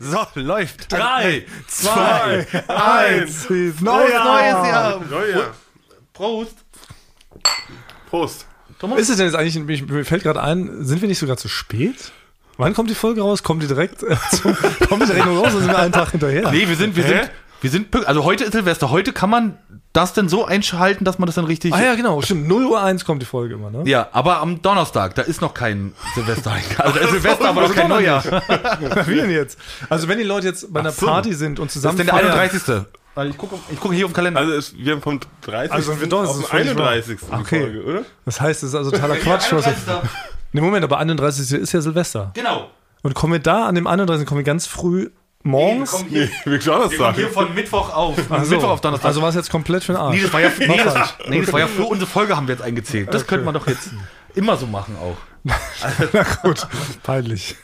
So, läuft. 3, 2, 1. Neues Jahr. Prost. Prost. Thomas? Ist es denn jetzt eigentlich, mir fällt gerade ein, sind wir nicht sogar zu spät? Wann kommt die Folge raus? Kommt die direkt kommt die direkt noch raus oder sind wir einen Tag hinterher? Nee, wir sind also heute ist Silvester. Heute kann man das denn so einschalten, dass man das dann richtig... Ah ja, genau, stimmt. 0:01 kommt die Folge immer, ne? Ja, aber am Donnerstag, da ist noch kein Silvester. Also da ist Silvester, aber noch kein Neujahr. Wie denn jetzt? Also wenn die Leute jetzt bei einer Party sind und Das zusammen ist denn der 31. Weil ich gucke hier auf den Kalender. Also wir haben vom 30. Also wir doch, das auf ist den völlig 31. Okay. Folge, oder? Das heißt, das ist also totaler Quatsch. Ne, Moment, aber 31. ist ja Silvester. Genau. Und kommen wir da an dem 31. kommen wir ganz früh morgens? Nee, wir schauen das Wir kommen hier sagen. von Mittwoch auf. Ach so. Mittwoch auf Donnerstag. Also war es jetzt komplett für den Arsch. Nee, das war ja für unsere Folge haben wir jetzt eingezählt. Das könnte man doch jetzt immer so machen auch. Na gut, peinlich.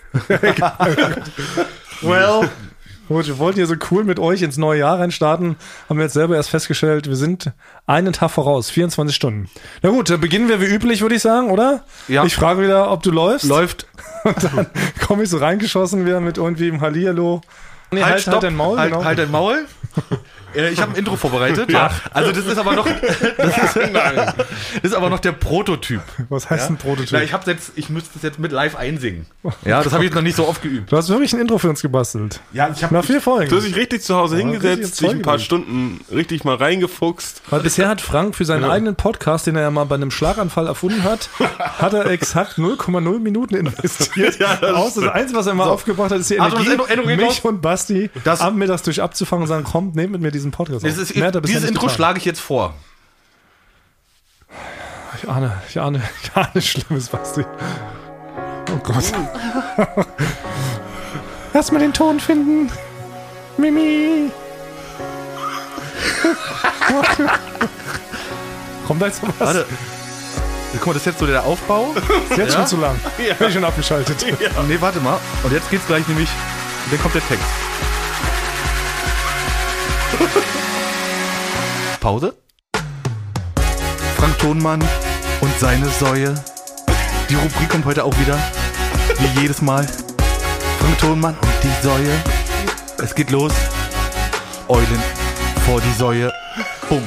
Well. Gut, wir wollten hier so cool mit euch ins neue Jahr reinstarten, haben wir jetzt selber erst festgestellt, wir sind einen Tag voraus, 24 Stunden. Na gut, dann beginnen wir wie üblich, würde ich sagen, oder? Ja. Ich frage wieder, ob du läufst. Läuft. Und dann komme ich so reingeschossen wieder mit irgendwie im Hallihallo. Nee, halt dein Maul. Genau. Halt dein Maul. Ich habe ein Intro vorbereitet. Ja. Also das ist aber noch das ist aber noch der Prototyp. Was heißt ein Prototyp? Na, ich müsste das jetzt mit live einsingen. Ja, das habe ich jetzt noch nicht so oft geübt. Du hast wirklich ein Intro für uns gebastelt. Ja, ich habe Nach 4 Folgen. Du hast dich richtig zu Hause richtig hingesetzt, dich ein paar Zeug Stunden richtig mal reingefuchst. Weil bisher hat Frank für seinen eigenen Podcast, den er ja mal bei einem Schlaganfall erfunden hat, hat er exakt 0,0 Minuten investiert. Das Einzige, was er mal aufgebracht hat, ist die Energie, mich und Basti am Mittags durch abzufangen und sagen, kommt, nehmt mit mir diesen Podcast auf. Dieses Intro schlage ich jetzt vor. Ich ahne Schlimmes, Basti. Oh Gott. Lass mal den Ton finden. Mimi. Kommt da jetzt noch was? Warte. Guck mal, das ist jetzt so der Aufbau. Ist jetzt schon zu lang. Bin ich schon abgeschaltet. Nee, warte mal. Und jetzt geht's gleich nämlich, dann kommt der Text. Pause. Frank Thonmann und seine Säue. Die Rubrik kommt heute auch wieder, wie jedes Mal. Frank Thonmann und die Säue. Es geht los. Eulen vor die Säue. Bumm.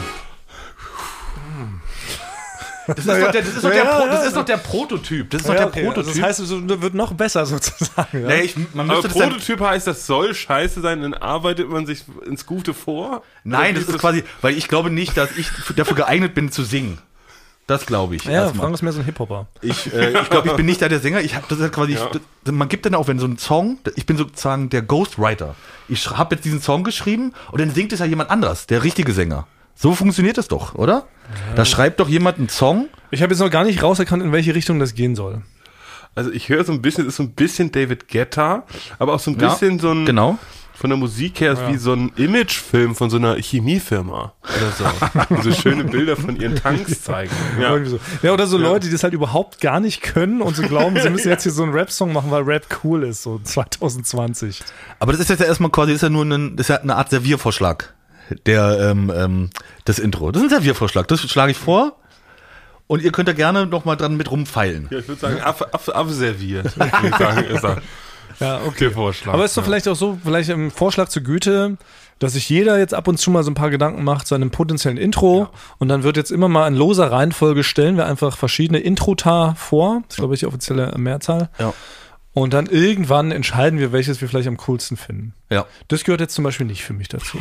Das ist doch der Prototyp. Das ist doch der Prototyp. Also das heißt, es wird noch besser sozusagen. Ja? Nee, Aber Prototyp heißt, das soll scheiße sein, dann arbeitet man sich ins Gute vor? Nein, das ist quasi, weil ich glaube nicht, dass ich dafür geeignet bin zu singen. Das glaube ich. Ja, Frank ist mehr so ein Hip-Hopper. Ich glaube, ich bin nicht da der Sänger. Das ist quasi, man gibt dann auch, wenn so ein Song, ich bin sozusagen der Ghostwriter. Ich habe jetzt diesen Song geschrieben und dann singt es ja jemand anderes, der richtige Sänger. So funktioniert das doch, oder? Ja. Da schreibt doch jemand einen Song. Ich habe jetzt noch gar nicht rauserkannt, in welche Richtung das gehen soll. Also ich höre so ein bisschen, es ist so ein bisschen David Guetta, aber auch so ein bisschen so ein, genau. Von der Musik her ist wie so ein Imagefilm von so einer Chemiefirma oder so. So schöne Bilder von ihren Tanks zeigen. Ja, ja oder so Leute, die das halt überhaupt gar nicht können und so glauben, sie müssen jetzt hier so einen Rap-Song machen, weil Rap cool ist, so 2020. Aber das ist jetzt ja erstmal quasi, das ist ja eine Art Serviervorschlag. Das Intro. Das ist ein Serviervorschlag. Das schlage ich vor. Und ihr könnt da gerne noch mal dran mit rumfeilen. Ja, ich würde sagen, abserviert. Ja, okay. Vorschlag. Aber ist doch vielleicht auch so, vielleicht im Vorschlag zur Güte, dass sich jeder jetzt ab und zu mal so ein paar Gedanken macht zu einem potenziellen Intro. Und dann wird jetzt immer mal in loser Reihenfolge stellen wir einfach verschiedene Introta vor. Das ist, glaube ich, die offizielle Mehrzahl. Ja. Und dann irgendwann entscheiden wir, welches wir vielleicht am coolsten finden. Ja. Das gehört jetzt zum Beispiel nicht für mich dazu.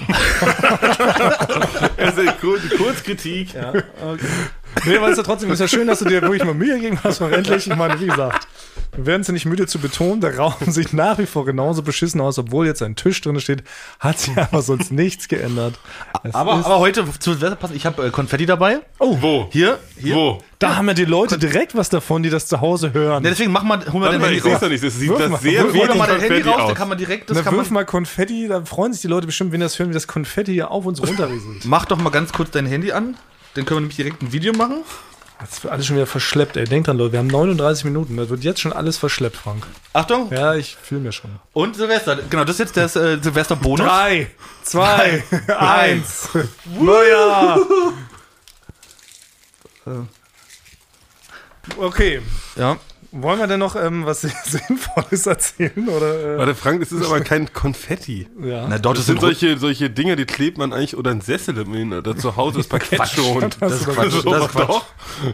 Also Kurzkritik. Ja, okay. Nee, weil es ja trotzdem ist ja schön, dass du dir wirklich mal Mühe gegeben hast, mal endlich. Ich meine, wie gesagt, wir werden es ja nicht müde zu betonen, der Raum sieht nach wie vor genauso beschissen aus, obwohl jetzt ein Tisch drin steht, hat sich aber sonst nichts geändert. Aber heute zu Silvester passen, ich habe Konfetti dabei. Oh, wo? Hier. Wo? Da haben ja die Leute direkt was davon, die das zu Hause hören. Ja, deswegen hol mal dein Handy raus. Das sieht das sehr hol mal dein Handy raus, da kann man direkt, wirf mal Konfetti, da freuen sich die Leute bestimmt, wenn das hören, wie das Konfetti hier auf uns runterrieselt. Mach doch mal ganz kurz dein Handy an, dann können wir nämlich direkt ein Video machen. Das wird alles schon wieder verschleppt, ey. Denkt dran, Leute, wir haben 39 Minuten. Das wird jetzt schon alles verschleppt, Frank. Achtung. Ja, ich fühle mir schon. Und Silvester. Genau, das ist jetzt der Silvester-Bonus. 3, 2, 1. Neujahr. Okay. Ja. Wollen wir denn noch was Sinnvolles erzählen? Oder, Warte, Frank, das ist aber kein Konfetti. ja. Na, dort Das sind solche Dinger, die klebt man eigentlich oder ein Sessel oder zu Hause das Parkett schont. Das ist Quatsch. So, Das ist Quatsch. doch.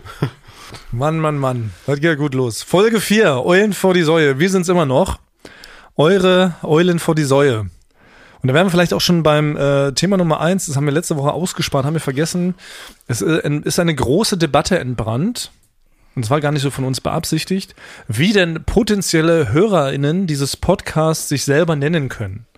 Mann. Das geht ja gut los. Folge 4, Eulen vor die Säue. Wir sind's immer noch. Eure Eulen vor die Säue. Und da wären wir vielleicht auch schon beim Thema Nummer 1, das haben wir letzte Woche ausgespart, haben wir vergessen. Es ist eine große Debatte entbrannt, und zwar gar nicht so von uns beabsichtigt, wie denn potenzielle HörerInnen dieses Podcasts sich selber nennen können.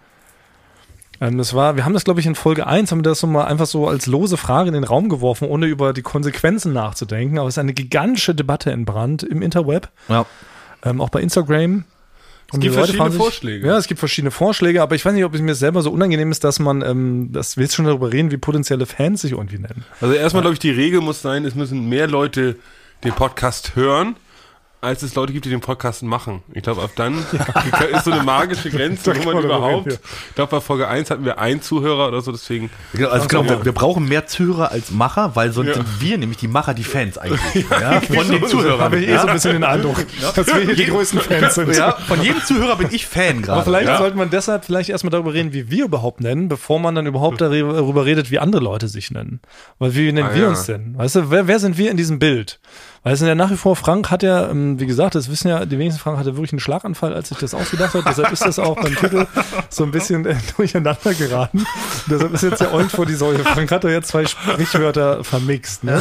Wir haben das, glaube ich, in Folge 1, haben wir das so mal einfach so als lose Frage in den Raum geworfen, ohne über die Konsequenzen nachzudenken. Aber es ist eine gigantische Debatte entbrannt im Interweb, Ja. Auch bei Instagram. Es gibt verschiedene Vorschläge. Ja, es gibt verschiedene Vorschläge, aber ich weiß nicht, ob es mir selber so unangenehm ist, dass man, dass wir jetzt schon darüber reden, wie potenzielle Fans sich irgendwie nennen. Also erstmal, glaube ich, die Regel muss sein, es müssen mehr Leute den Podcast hören, als es Leute gibt, die den Podcast machen. Ich glaube, ab dann ist so eine magische Grenze, wo man überhaupt, ich glaube, bei Folge 1 hatten wir einen Zuhörer oder so, deswegen. Also ich glaube, wir brauchen mehr Zuhörer als Macher, weil sonst sind wir nämlich die Macher, die Fans eigentlich. Ja, von den Zuhörern. Habe ich so ein bisschen den Eindruck, dass wir hier die größten Fans sind. Ja, von jedem Zuhörer bin ich Fan gerade. Aber vielleicht sollte man deshalb vielleicht erstmal darüber reden, wie wir überhaupt nennen, bevor man dann überhaupt darüber redet, wie andere Leute sich nennen. Weil wie nennen wir uns denn? Weißt du, wer sind wir in diesem Bild? Weil es sind ja nach wie vor, Frank hat ja, wie gesagt, das wissen ja die wenigsten, Frank hatte wirklich einen Schlaganfall, als sich das ausgedacht hat. Deshalb ist das auch beim Titel so ein bisschen durcheinander geraten. Deshalb ist jetzt ja Eulen vor die Säule. Frank hat ja jetzt 2 Sprichwörter vermixt. Ne?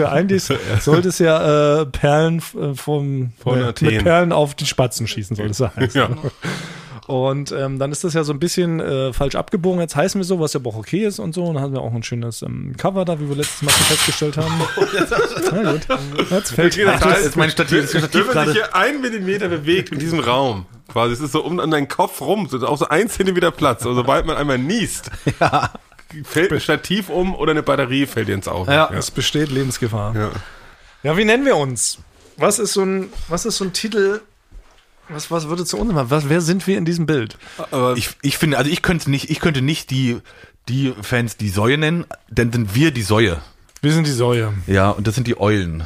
Sollte es ja Perlen von Athen. mit Perlen auf die Spatzen schießen, soll es heißen. Ja. Und dann ist das ja so ein bisschen falsch abgebogen. Jetzt heißen wir so, was ja auch okay ist und so. Und dann hatten wir auch ein schönes Cover da, wie wir letztes Mal schon festgestellt haben. Na gut. Jetzt fällt Das heißt, ist mein Stativ wenn man gerade. sich hier 1 Millimeter bewegt in diesem Raum, quasi, es ist so an deinen Kopf rum, so auch so 1 Zentimeter Platz. Also sobald man einmal niest, fällt ein Stativ um oder eine Batterie fällt dir ins Auge. Ja. Es besteht Lebensgefahr. Ja. Ja, wie nennen wir uns? Was ist so ein Titel? Was würde zu uns machen? Wer sind wir in diesem Bild? Aber Ich finde, also ich könnte nicht die Fans die Säue nennen, dann sind wir die Säue. Wir sind die Säue. Ja, und das sind die Eulen.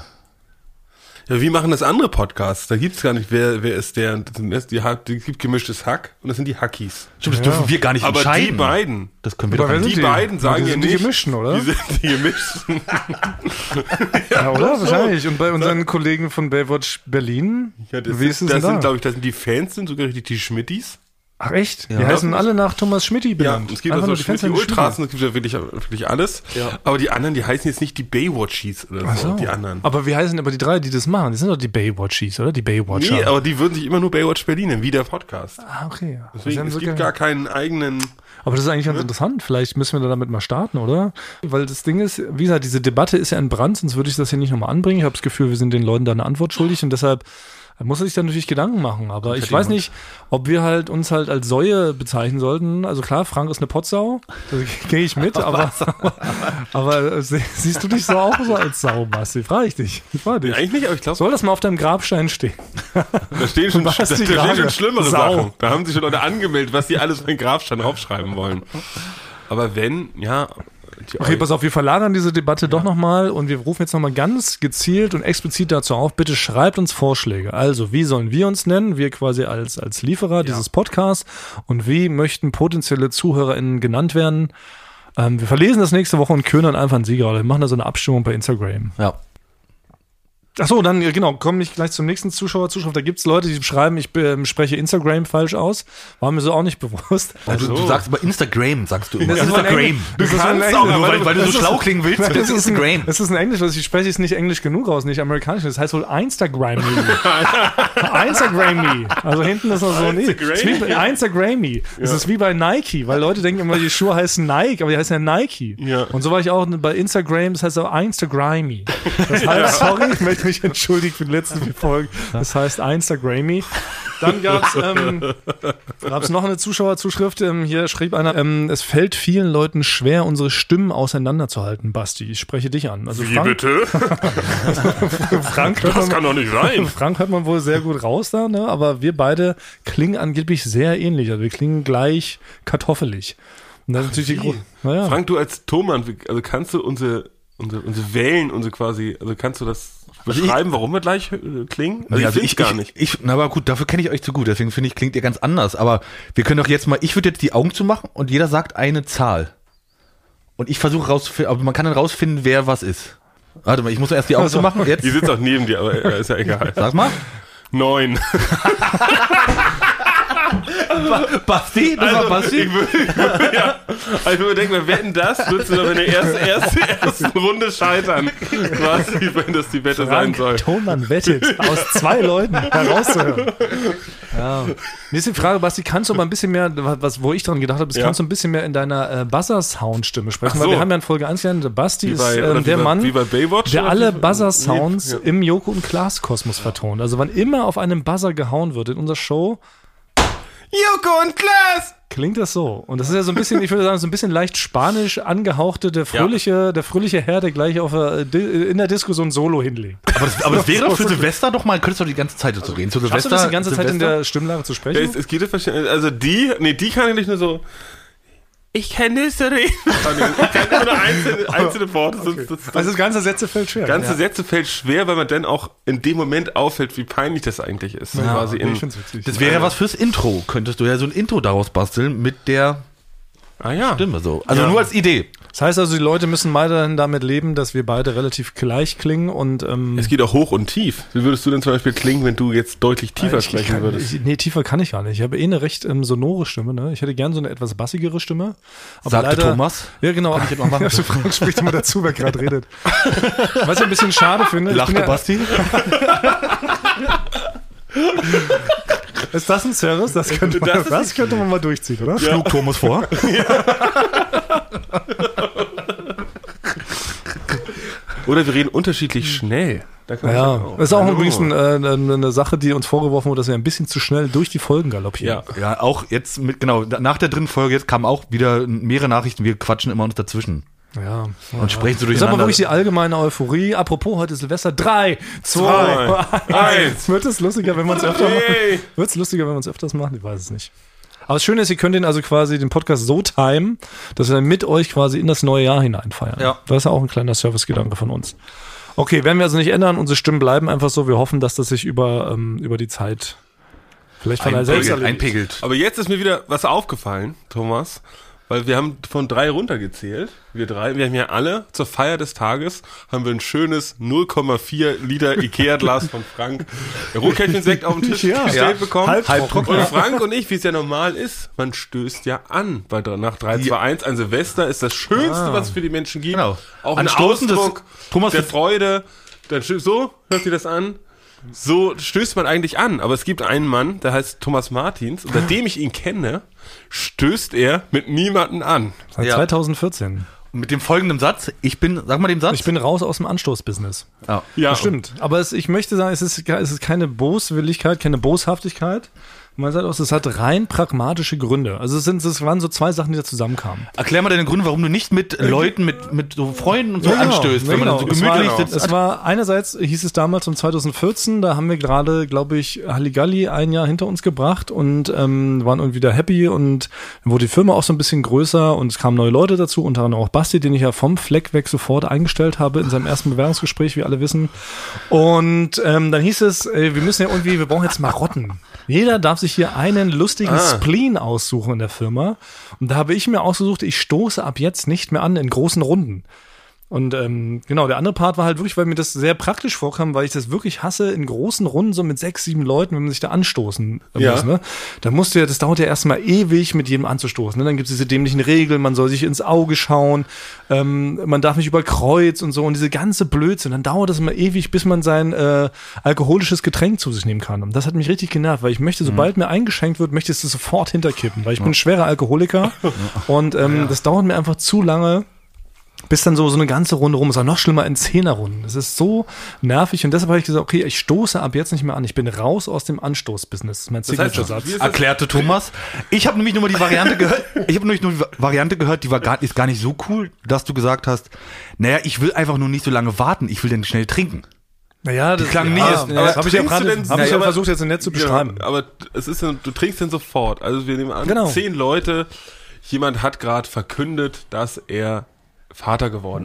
ja, wie machen das andere Podcasts? Da gibt's gar nicht, wer ist der. Es gibt gemischtes Hack und das sind die Hackies. Stimmt, das dürfen wir gar nicht Aber entscheiden. die beiden, Das können wir Aber doch wer nicht. sind die beiden sagen die ja sind nicht. die gemischten, oder? Die sind die gemischten. Ja, oder? Wahrscheinlich. Und bei unseren Kollegen von Baywatch Berlin, Ja, wie ist es denn da? glaube ich, das sind die Fans, sind sogar richtig die Schmittis. Ach echt? Ja. Die heißen alle nach Thomas Schmitti benannt. es gibt Einfach also nur die Fans Schmitti sind Ultras, und es gibt ja wirklich alles. Ja. Aber die anderen, die heißen jetzt nicht die Baywatchies oder so, Ach so. die anderen. Aber wie heißen aber die 3, die das machen? Die sind doch die Baywatchies, oder? Die Baywatcher. Nee, aber die würden sich immer nur Baywatch Berlin nennen, wie der Podcast. Ah, okay. Deswegen, es gibt gar keinen eigenen. Aber das ist eigentlich ganz interessant. Vielleicht müssen wir damit mal starten, oder? Weil das Ding ist, wie gesagt, diese Debatte ist ja in Brand, sonst würde ich das hier nicht nochmal anbringen. Ich habe das Gefühl, wir sind den Leuten da eine Antwort schuldig und deshalb muss er sich dann natürlich Gedanken machen. Aber ich weiß nicht, ob wir halt uns halt als Säue bezeichnen sollten. Also klar, Frank ist eine Potsau, da gehe ich mit, aber siehst du dich so auch so als Sau, Basti? Frage ich dich. Eigentlich nicht, aber ich glaube, Soll das mal auf deinem Grabstein stehen? da stehen schon, Was da die stehen Frage? schon schlimmere Sau. Sachen. Da haben sich schon Leute angemeldet, was die alles auf den Grabstein draufschreiben wollen. Aber wenn, ja. Okay, pass auf, wir verlagern diese Debatte doch nochmal und wir rufen jetzt nochmal ganz gezielt und explizit dazu auf, bitte schreibt uns Vorschläge. Also, wie sollen wir uns nennen? Wir quasi als Lieferer dieses Podcasts und wie möchten potenzielle ZuhörerInnen genannt werden? Wir verlesen das nächste Woche und küren dann einfach einen Sieger oder wir machen da so eine Abstimmung bei Instagram. Ja. Achso, dann, genau, komme ich gleich zum nächsten Zuschauerzuschrift. Da gibt's Leute, die schreiben, ich spreche Instagram falsch aus. War mir so auch nicht bewusst. Also, du sagst aber Instagram, sagst du immer. Das ist ein Instagram. Das ist ein Auch, Englisch. nur weil du so schlau klingen willst. Das ist Instagram. Das ist ein Englisch, ich spreche es nicht Englisch genug aus, nicht amerikanisch. Das heißt wohl Instagram-me. Instagram-me. Also hinten ist noch so ein Instagram-me. Das ist wie bei Nike, weil Leute denken immer, die Schuhe heißen Nike, aber die heißen ja Nike. Ja. Und so war ich auch bei Instagram, das heißt auch Instagram-me. Das heißt, sorry, ich möchte mich entschuldigen für die letzten 4 Folgen. Das heißt Instagram-me. Dann gab's noch eine Zuschauerzuschrift. Hier schrieb einer, es fällt vielen Leuten schwer, unsere Stimmen auseinanderzuhalten, Basti. Ich spreche dich an. Also Wie Frank, bitte? Frank Das kann doch nicht sein. Frank hört man wohl sehr gut raus da, ne? Aber wir beide klingen angeblich sehr ähnlich. Also wir klingen gleich kartoffelig. Und das ist natürlich die wie? naja. Frank, du als Thomann, also kannst du unsere Unsere Wellen, unsere quasi, also kannst du das beschreiben, warum wir gleich klingen? Also ich gar nicht. Na aber gut, dafür kenne ich euch zu gut, deswegen finde ich, klingt ihr ganz anders. Aber wir können doch jetzt mal, ich würde jetzt die Augen zumachen und jeder sagt eine Zahl. Und ich versuche rauszufinden, aber man kann dann rausfinden, wer was ist. Warte mal, ich muss erst die Augen zumachen. Jetzt. Die sitzt auch neben dir, aber ist ja egal. Sag mal. 9. Basti? Das war Basti? Ich würde denken, wer wetten das? Würdest du doch in der ersten Runde scheitern. Quasi, wenn das die Wette sein soll. Thonmann wettet, aus 2 Leuten herauszuhören. Ja. Mir ist die Frage, Basti, kannst du mal ein bisschen mehr, wo ich dran gedacht habe, kannst du ein bisschen mehr in deiner Buzzer-Sound-Stimme sprechen? Weil wir haben ja in Folge 1 gelernt, der Basti ist der Mann, wie bei Baywatch, der alle Buzzer-Sounds im Joko und Klaas-Kosmos vertont. Also wann immer auf einem Buzzer gehauen wird in unserer Show, Joko und Klaas! Klingt das so. Und das ist ja so ein bisschen, ich würde sagen, so ein bisschen leicht spanisch angehauchte, der fröhliche Herr, der gleich in der Diskussion Solo hinlegt. Aber das wäre für Silvester doch mal, könntest du die ganze Zeit so reden. Zu Silvester, schaffst du das die ganze Zeit in der Stimmlage zu sprechen? Ja, es geht also die kann ich nicht nur so, ich kann nicht so reden. Ich kann nur einzelne Worte. Okay. Also das ganze Sätze fällt schwer. Sätze fällt schwer, weil man dann auch in dem Moment auffällt, wie peinlich das eigentlich ist. Ja, quasi ich find's witzig. Das wäre ja was fürs Intro. Könntest du ja so ein Intro daraus basteln mit der Stimme so. Also nur als Idee. Das heißt also, die Leute müssen weiterhin damit leben, dass wir beide relativ gleich klingen und es geht auch hoch und tief. Wie würdest du denn zum Beispiel klingen, wenn du jetzt deutlich tiefer sprechen würdest? Nee, tiefer kann ich gar nicht. Ich habe eine recht sonore Stimme. Ne? Ich hätte gern so eine etwas bassigere Stimme. Aber sagte leider, Thomas. Ja, genau. Kann ich jetzt mal machen. Du fragst, spricht immer dazu, wer gerade redet. Was ich ein bisschen schade finde. Lachte Basti? Ist das ein Service? Das könnte man mal durchziehen, oder? Ja. Schlug Thomas vor. Oder wir reden unterschiedlich schnell. Das ist auch übrigens eine Sache, die uns vorgeworfen wurde, dass wir ein bisschen zu schnell durch die Folgen galoppieren. Ja, auch jetzt nach der 3. Folge, jetzt kamen auch wieder mehrere Nachrichten, wir quatschen immer uns dazwischen. Ja. Und sprechen so durcheinander. Das ist aber wirklich die allgemeine Euphorie. Apropos, heute ist Silvester. 3, 2, 1. Wird es lustiger, wenn wir es öfter machen? Wird es lustiger, wenn wir es öfters machen? Ich weiß es nicht. Aber das Schöne ist, ihr könnt den Podcast so timen, dass wir dann mit euch quasi in das neue Jahr hinein feiern. Ja. Das ist ja auch ein kleiner Servicegedanke von uns. Okay, werden wir also nicht ändern. Unsere Stimmen bleiben einfach so. Wir hoffen, dass das sich über die Zeit vielleicht von selbst einpegelt. Aber jetzt ist mir wieder was aufgefallen, Thomas. Weil wir haben von 3 runtergezählt. Wir haben ja alle zur Feier des Tages haben wir ein schönes 0,4 Liter Ikea-Glas von Frank Rotkäppchen-Sekt auf den Tisch gestellt bekommen. Halbtrocken. Und Frank und ich, wie es ja normal ist, man stößt ja an. Weil nach 3, 2, 1 an Silvester ist das Schönste, was es für die Menschen gibt. Genau. Auch ein Ausdruck der Freude. Dann so, hört sich das an. So stößt man eigentlich an, aber es gibt einen Mann, der heißt Thomas Martins, und seitdem ich ihn kenne, stößt er mit niemanden an. Seit 2014. Mit dem folgenden Satz, sag mal den Satz. Ich bin raus aus dem Anstoßbusiness. Ja. Das stimmt. Aber ich möchte sagen, es ist keine Boswilligkeit, keine Boshaftigkeit. Man sagt auch, es hat rein pragmatische Gründe. Also es waren so 2 Sachen, die da zusammenkamen. Erklär mal deine Gründe, warum du nicht mit Leuten, mit so Freunden und so anstößt, wenn man dann so gemütlich sitzt. Es war einerseits, hieß es damals um 2014, da haben wir gerade, glaube ich, Halligalli ein Jahr hinter uns gebracht und waren irgendwie da happy und dann wurde die Firma auch so ein bisschen größer und es kamen neue Leute dazu, unter anderem auch Basti, den ich ja vom Fleck weg sofort eingestellt habe in seinem ersten Bewerbungsgespräch, wie alle wissen. Und dann hieß es, wir brauchen jetzt Marotten. Jeder darf sich hier einen lustigen Spleen aussuchen in der Firma. Und da habe ich mir ausgesucht, ich stoße ab jetzt nicht mehr an in großen Runden. Und der andere Part war halt wirklich, weil mir das sehr praktisch vorkam, weil ich das wirklich hasse, in großen Runden so mit 6, 7 Leuten, wenn man sich da anstoßen muss. Ne? Das dauert ja erstmal ewig, mit jedem anzustoßen. Ne? Dann gibt es diese dämlichen Regeln, man soll sich ins Auge schauen, man darf nicht über Kreuz und so und diese ganze Blödsinn. Dann dauert das immer ewig, bis man sein alkoholisches Getränk zu sich nehmen kann. Und das hat mich richtig genervt, weil ich möchte, sobald mir eingeschenkt wird, möchte ich es sofort hinterkippen, weil ich bin ein schwerer Alkoholiker und das dauert mir einfach zu lange, bis dann so eine ganze Runde rum ist, auch noch schlimmer in 10er-Runden. Das ist so nervig und deshalb habe ich gesagt, okay, ich stoße ab jetzt nicht mehr an. Ich bin raus aus dem Anstoßbusiness. Das ist mein Signature-Satz. Erklärte Thomas. Ich habe nämlich nur die Variante gehört. Die ist gar nicht so cool, dass du gesagt hast, naja, ich will einfach nur nicht so lange warten, ich will denn schnell trinken. Naja, das klang nie. Das habe ich ja versucht jetzt nett zu beschreiben. Ja, aber es ist, du trinkst denn sofort. Also wir nehmen an, 10 Leute, jemand hat gerade verkündet, dass er Vater geworden ist.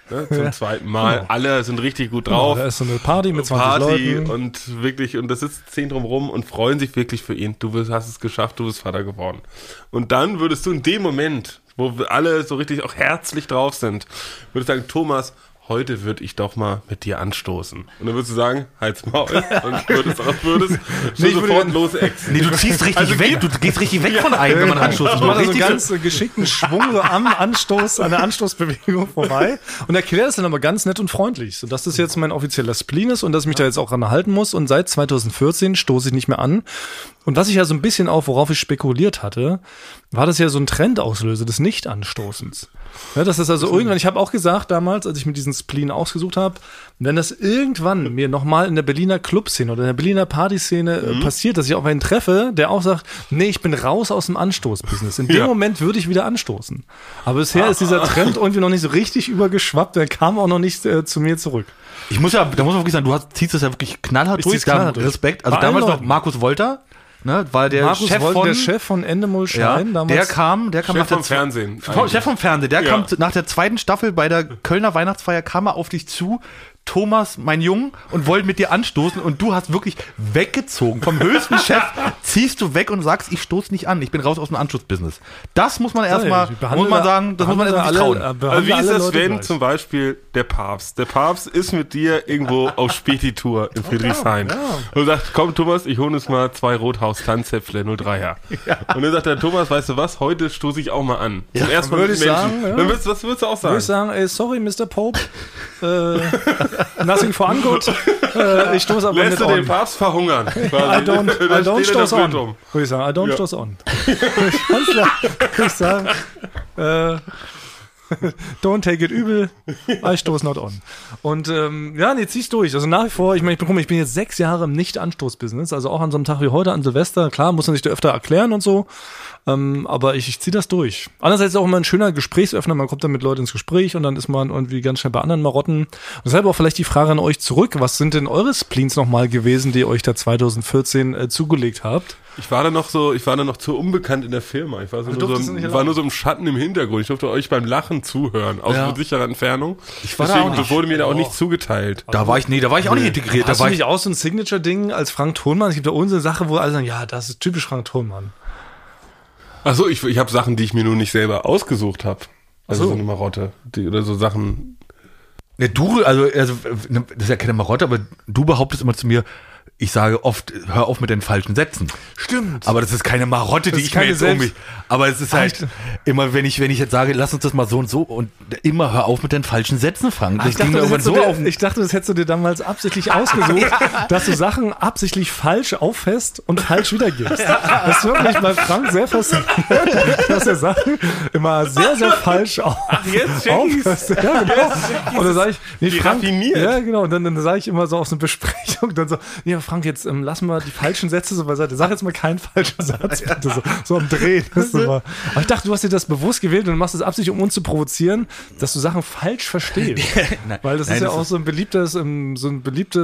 Ne, zum zweiten Mal. Genau. Alle sind richtig gut drauf. Da ist so eine Party mit 20 Leuten. Und wirklich, und da sitzen 10 drumrum und freuen sich wirklich für ihn. Du hast es geschafft, du bist Vater geworden. Und dann würdest du in dem Moment, wo alle so richtig auch herzlich drauf sind, würdest sagen, Thomas, heute würde ich doch mal mit dir anstoßen. Und dann würdest du sagen, halt's Maul. Und würdest sofort losexen. Nee, du ziehst richtig weg. Du gehst richtig weg von einem, wenn man anstoßt. Ich mache so einen ganz geschickten Schwung so am Anstoß, an der Anstoßbewegung vorbei und erkläre das dann aber ganz nett und freundlich. So, dass das jetzt mein offizieller Spleen ist und dass ich mich da jetzt auch dran halten muss. Und seit 2014 stoße ich nicht mehr an. Und was ich ja so ein bisschen worauf ich spekuliert hatte, war das ja so ein Trendauslöser des Nicht-Anstoßens. Ja, das ist also irgendwann, ich habe auch gesagt damals, als ich mir diesen Spleen ausgesucht habe, wenn das irgendwann mir nochmal in der Berliner Clubszene oder in der Berliner Partyszene passiert, dass ich auch einen treffe, der auch sagt, nee, ich bin raus aus dem Anstoßbusiness. In dem Moment würde ich wieder anstoßen. Aber bisher ist dieser Trend irgendwie noch nicht so richtig übergeschwappt, der kam auch noch nicht zu mir zurück. Da muss man wirklich sagen, ziehst das ja wirklich knallhart durch. Respekt. Also damals noch Markus Wolter. Ne, war der Chef von Endemol Shine damals. Der kam Chef vom Fernsehen. Chef vom Fernsehen. Der kam nach der zweiten Staffel bei der Kölner Weihnachtsfeier, kam er auf dich zu, Thomas, mein Junge, und wollte mit dir anstoßen und du hast wirklich weggezogen. Vom höchsten Chef ziehst du weg und sagst, ich stoße nicht an, ich bin raus aus dem Anstoßbusiness. Das muss man erstmal, muss man sagen, das muss man erstmal trauen. Also wie ist das, wenn zum Beispiel der Papst ist mit dir irgendwo auf Späti-Tour in Friedrichshain und sagt, komm Thomas, ich hole uns mal 2 Rothaus-Tanzäpfle 03er. Und dann sagt der Thomas, weißt du was, heute stoße ich auch mal an. Zum ersten Mal mit Menschen. Dann was würdest du auch sagen? Würde ich sagen, ey, sorry Mr. Pope, nothing for ungood. Ich stoße aber lässt nicht du den Papst verhungern? I don't stoße on. Würde ich sagen, I don't stoße on. Ganz klar. Würde ich sagen, don't take it übel, I stoße not on. Und nee, zieh's durch. Also nach wie vor, ich bin jetzt 6 Jahre im Nicht-Anstoß-Business, also auch an so einem Tag wie heute, an Silvester, klar, muss man sich da öfter erklären und so, aber ich ziehe das durch. Andererseits ist auch immer ein schöner Gesprächsöffner, man kommt dann mit Leuten ins Gespräch und dann ist man irgendwie ganz schnell bei anderen Marotten. Und deshalb auch vielleicht die Frage an euch zurück, was sind denn eure Spleens nochmal gewesen, die ihr euch da 2014 zugelegt habt? Ich war da noch zu unbekannt in der Firma. Ich war nur so im Schatten im Hintergrund. Ich durfte euch beim Lachen zuhören, aus sicherer Entfernung. Das wurde mir da auch nicht zugeteilt. Da war ich auch nicht integriert. Hast du nicht auch so ein Signature-Ding als Frank Thonmann? Es gibt ja unsere Sache, wo alle sagen, ja, das ist typisch Frank Thonmann. Achso, ich habe Sachen, die ich mir nur nicht selber ausgesucht habe. Also so eine Marotte. Oder so Sachen. Ja, das ist ja keine Marotte, aber du behauptest immer zu mir, ich sage oft, hör auf mit den falschen Sätzen. Stimmt. Aber das ist keine Marotte, die ich mir jetzt um mich. Aber es ist halt immer, wenn ich jetzt sage, lass uns das mal so und so und immer hör auf mit den falschen Sätzen, Frank. Ich dachte, das hättest du dir damals absichtlich ausgesucht, dass du Sachen absichtlich falsch auffasst und falsch wiedergibst. Das ist wirklich bei Frank sehr faszinierend, dass er Sachen immer sehr, sehr falsch auffasst. Ja, genau. Und dann sage ich, nee, Frank, ja, genau. Und dann sage ich immer so auf so eine Besprechung, dann so, ja, Frank, jetzt lassen wir die falschen Sätze so beiseite. Sag jetzt mal keinen falschen Satz, bitte. So am Drehen. Aber ich dachte, du hast dir das bewusst gewählt und du machst es absichtlich, um uns zu provozieren, dass du Sachen falsch verstehst. Weil das ist ja auch so ein beliebtes, so ein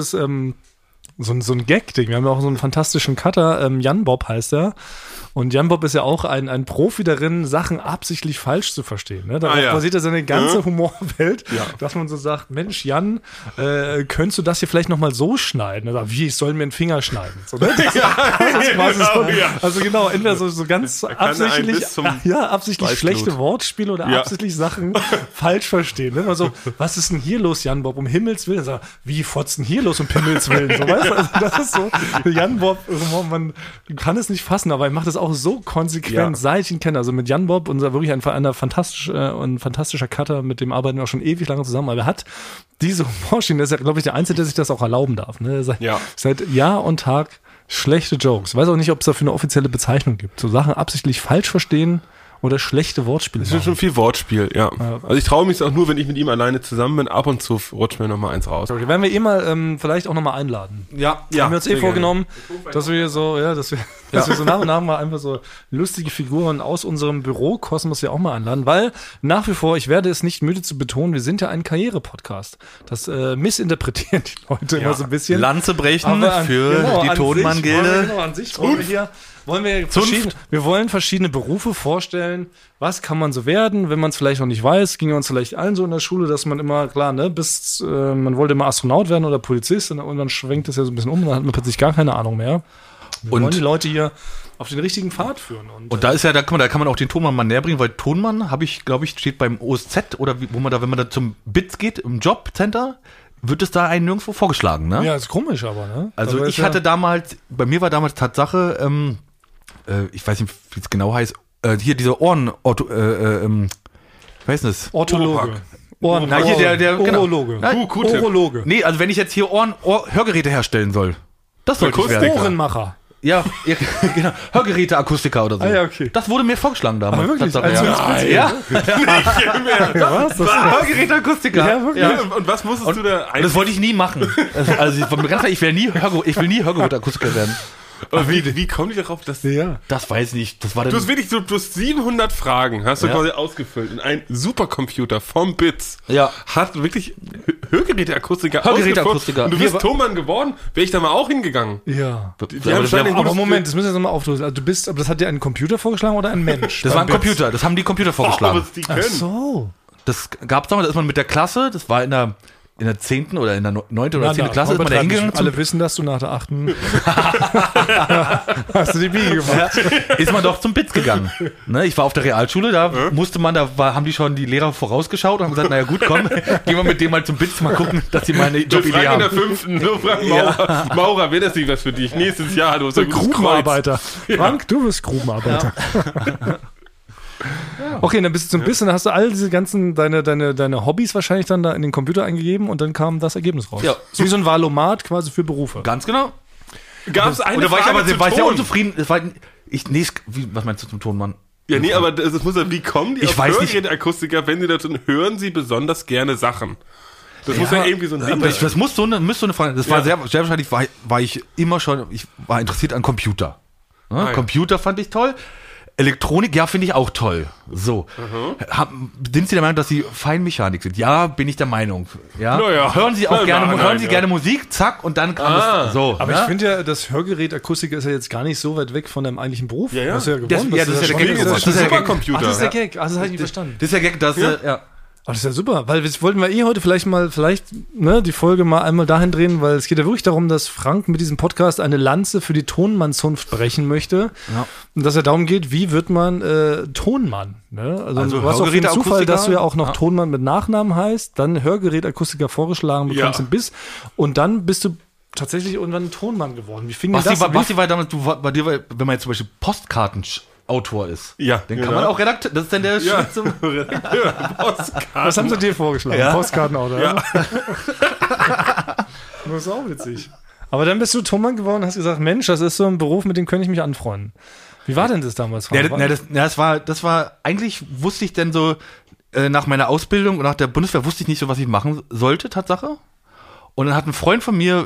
Gag-Ding. Wir haben ja auch so einen fantastischen Cutter, Jan Bob heißt er. Und Jan Bob ist ja auch ein Profi darin, Sachen absichtlich falsch zu verstehen. Ne? Darauf basiert ja seine ganze Humorwelt, dass man so sagt, Mensch, Jan, könntest du das hier vielleicht nochmal so schneiden? Oder wie, ich soll mir einen Finger schneiden? So, ne? Das ist quasi so. Also genau, entweder so ganz absichtlich schlechte Wortspiele oder absichtlich Sachen falsch verstehen. Ne? Also, was ist denn hier los, Jan Bob? Um Himmels Willen. So, wie fotzen hier los, um Himmels Willen? So, weißt du? Also, das ist so, Jan Bob, man kann es nicht fassen, aber er macht es auch so konsequent, seit ich ihn kenne. Also mit Jan Bob, wirklich ein fantastischer Cutter, mit dem arbeiten wir auch schon ewig lange zusammen, aber er hat diese Humorschiene, der ist ja, glaube ich, der Einzige, der sich das auch erlauben darf. Ne? Seit Jahr und Tag schlechte Jokes. Ich weiß auch nicht, ob es dafür eine offizielle Bezeichnung gibt. So Sachen absichtlich falsch verstehen oder schlechte Wortspiele. Es ist schon viel Wortspiel, ja. Also ich traue mich auch nur, wenn ich mit ihm alleine zusammen bin. Ab und zu rutscht mir nochmal eins raus. Okay, werden wir mal vielleicht auch nochmal einladen. Ja. Haben wir uns vorgenommen, dass wir so, dass wir so nach und nach mal einfach so lustige Figuren aus unserem Bürokosmos ja auch mal einladen, weil nach wie vor, ich werde es nicht müde zu betonen, wir sind ja ein Karriere-Podcast. Das missinterpretieren die Leute immer so ein bisschen. Lanze brechen für die Tonmann-Gilde. Wir wollen verschiedene Berufe vorstellen, vorstellen, was kann man so werden, wenn man es vielleicht noch nicht weiß. Ging uns vielleicht allen so in der Schule, dass man immer, klar, ne, man wollte immer Astronaut werden oder Polizist und dann schwenkt es ja so ein bisschen um, dann hat man plötzlich gar keine Ahnung mehr. Wir wollen die Leute hier auf den richtigen Pfad führen. Und da ist ja, da kann man auch den Tonmann mal näher bringen, weil Tonmann glaube ich, steht beim OSZ oder wo man da, wenn man da zum BITS geht, im Jobcenter, wird es da einen nirgendwo vorgeschlagen, ne? Ja, ist komisch, aber, ne? Also aber ich hatte damals, bei mir war damals Tatsache, ich weiß nicht, wie es genau heißt, hier diese Ohren, ich weiß nicht. Orthologe. Na, hier der Urologe. Genau. Urologe. Nee, also wenn ich jetzt hier Hörgeräte herstellen soll, das sollte ich werden. Ohrenmacher. Ja, genau. Hörgeräteakustiker oder so. Ah, ja, okay. Das wurde mir vorgeschlagen damals. Aber wirklich? Tatsache, ja. Was? Hörgeräteakustiker. Ja, wirklich? Ja, und was musstest du da Und das wollte ich nie machen. Also ich will nie Hörgeräteakustiker werden. Wie kommen die darauf, dass Ja. Das weiß ich nicht. Das war du hast wirklich so, du hast 700 Fragen, hast du Ja. quasi ausgefüllt. Und ein Supercomputer vom BITS Ja. hat wirklich Hörgeräteakustiker Hörgeräteakustiker. Und du bist Tonmann geworden, wäre ich da mal auch hingegangen. Ja. Die haben wahrscheinlich Aber Moment, das müssen wir jetzt nochmal auflösen. Also aber das hat dir ein Computer vorgeschlagen oder ein Mensch? Das war ein Computer. Das haben die Computer vorgeschlagen. was die können. so. Das gab's damals, da ist man mit der Klasse, das war in der 10. oder in der 9. oder 10. Klasse, ist man da hingegangen. Alle wissen, dass du nach der 8. hast du die Biege gemacht. Ist man doch zum BITS gegangen. Ne, ich war auf der Realschule, da musste man, haben die schon die Lehrer vorausgeschaut und haben gesagt, naja gut, komm, gehen wir mit dem mal zum BITS, mal gucken, dass die mal eine Wir Jobidee fragen in der haben. 5. Nur fragen Maurer, wäre das nicht was für dich? Nächstes Jahr, du hast ein gutes Kreuz. Grubenarbeiter. Frank, du bist Grubenarbeiter. Okay, dann bist du zum BIS und dann hast du all diese ganzen, deine Hobbys wahrscheinlich dann da in den Computer eingegeben und dann kam das Ergebnis raus. Ja. So wie so ein Valomat quasi für Berufe. Ganz genau. Gab es eine Und da war ich Frage aber zu war ich sehr Ton? unzufrieden. Was meinst du zum Tonmann? Ja, nee, aber das muss ja, wie kommen die Ich auf weiß nicht. Hörgeräteakustiker, wenn sie da tun, hören sie besonders gerne Sachen? Das muss ja irgendwie so ein Ding Aber das müsste so eine Frage. Das war sehr wahrscheinlich, war ich immer schon, ich war interessiert an Computer. Ne? ja. Computer fand ich toll. Elektronik, ja, finde ich auch toll. So. Sind Sie der Meinung, dass Sie Feinmechanik sind? Ja, bin ich der Meinung. Ja. Naja. Hören Sie auch Nein, hören Sie gerne Musik, zack, und dann kam es so. Aber ne? ich finde ja, das Hörgerät Akustiker ist ja jetzt gar nicht so weit weg von deinem eigentlichen Beruf. Ja, ja. Das ist ja gewonnen. Das ist ja der Gag. Das ist ein Supercomputer. Ach, das ist der Gag. Ach, das habe ich nicht verstanden. Das ist ja Gag, dass, ja. Ach, das ist ja super, weil das wollten wir heute vielleicht die Folge mal einmal dahin drehen, weil es geht ja wirklich darum, dass Frank mit diesem Podcast eine Lanze für die Tonmannzunft brechen möchte. Ja. Und dass es darum geht, wie wird man Tonmann? Ne? Also du hast auch den Hörgeräteakustiker, Zufall, dass du ja auch noch ja. Tonmann mit Nachnamen heißt, dann Hörgerätakustiker vorgeschlagen bekommst Ja. im Biss und dann bist du tatsächlich irgendwann ein Tonmann geworden. Wie fing denn das an? Basti war damals, bei dir, wenn man jetzt zum Beispiel Postkartenautor ist, Ja, dann kann man auch Redakteur, das ist dann der Ja. Schritt zum... Was haben sie dir vorgeschlagen? Ja. Postkartenautor. Ja. Das ist auch witzig. Aber dann bist du Tonmann geworden und hast gesagt, Mensch, das ist so ein Beruf, mit dem könnte ich mich anfreunden. Wie war denn das damals? Das war, eigentlich wusste ich denn so, nach meiner Ausbildung und nach der Bundeswehr wusste ich nicht so, was ich machen sollte, Tatsache. Und dann hat ein Freund von mir,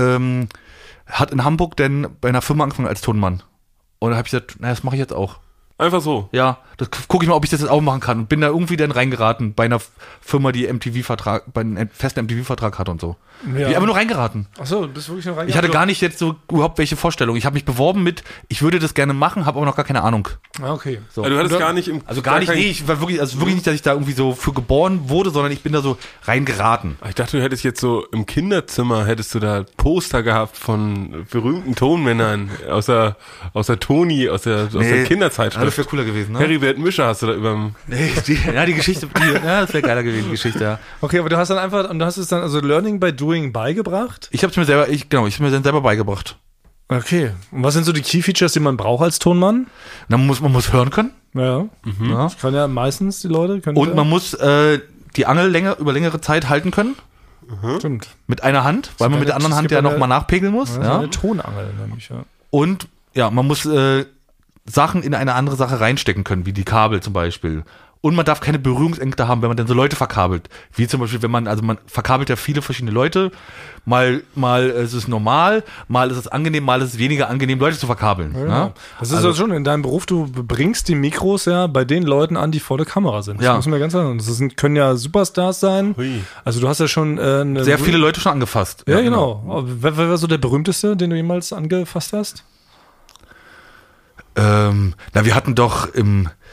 hat in Hamburg denn bei einer Firma angefangen als Tonmann. Und dann habe ich gesagt, das mache ich jetzt auch. Einfach so. Ja, das gucke ich mal, ob ich das jetzt auch machen kann. Und bin da irgendwie dann reingeraten bei einer Firma, die bei einem festen MTV-Vertrag hat und so. Ja. Ich einfach nur reingeraten. Achso, du bist wirklich noch Ich hatte gar nicht jetzt so überhaupt welche Vorstellung. Ich habe mich beworben ich würde das gerne machen, habe aber noch gar keine Ahnung. Ah, okay. So. Also du hattest gar nicht im... Also gar nicht, ich war wirklich, wirklich nicht, dass ich da irgendwie so für geboren wurde, sondern ich bin da so reingeraten. Ich dachte, du hättest jetzt so im Kinderzimmer, hättest du da Poster gehabt von berühmten Tonmännern aus der Toni, aus der Kinderzeitschrift. Das wäre cooler gewesen, ne? Heribert Mischer hast du da überm... Nee, die Geschichte, das wäre geiler gewesen, die Geschichte, ja. Okay, aber du hast dann einfach, und du hast es dann, also Learning by Doing beigebracht? Ich habe es mir dann selber beigebracht. Okay. Und was sind so die Key Features, die man braucht als Tonmann? Man muss hören können. Ja. Ja. Das kann ja meistens die Leute. Und man muss die Angel über längere Zeit halten können. Stimmt. Mit einer Hand, weil man mit der anderen Hand ja nochmal nachpegeln muss. Das ist Ja. eine Tonangel nämlich, ja. Und ja, man muss Sachen in eine andere Sache reinstecken können, wie die Kabel zum Beispiel. Und man darf keine Berührungsängste haben, wenn man dann so Leute verkabelt. Wie zum Beispiel, man verkabelt ja viele verschiedene Leute. Mal ist es normal, mal ist es angenehm, mal ist es weniger angenehm, Leute zu verkabeln. Ja, Ja? das ist also schon in deinem Beruf, du bringst die Mikros ja bei den Leuten an, die vor der Kamera sind. Das Ja. muss man ja ganz sagen. Können ja Superstars sein. Hui. Also du hast ja schon Sehr viele Leute schon angefasst. Ja, genau. Aber wer war so der berühmteste, den du jemals angefasst hast? Wir hatten doch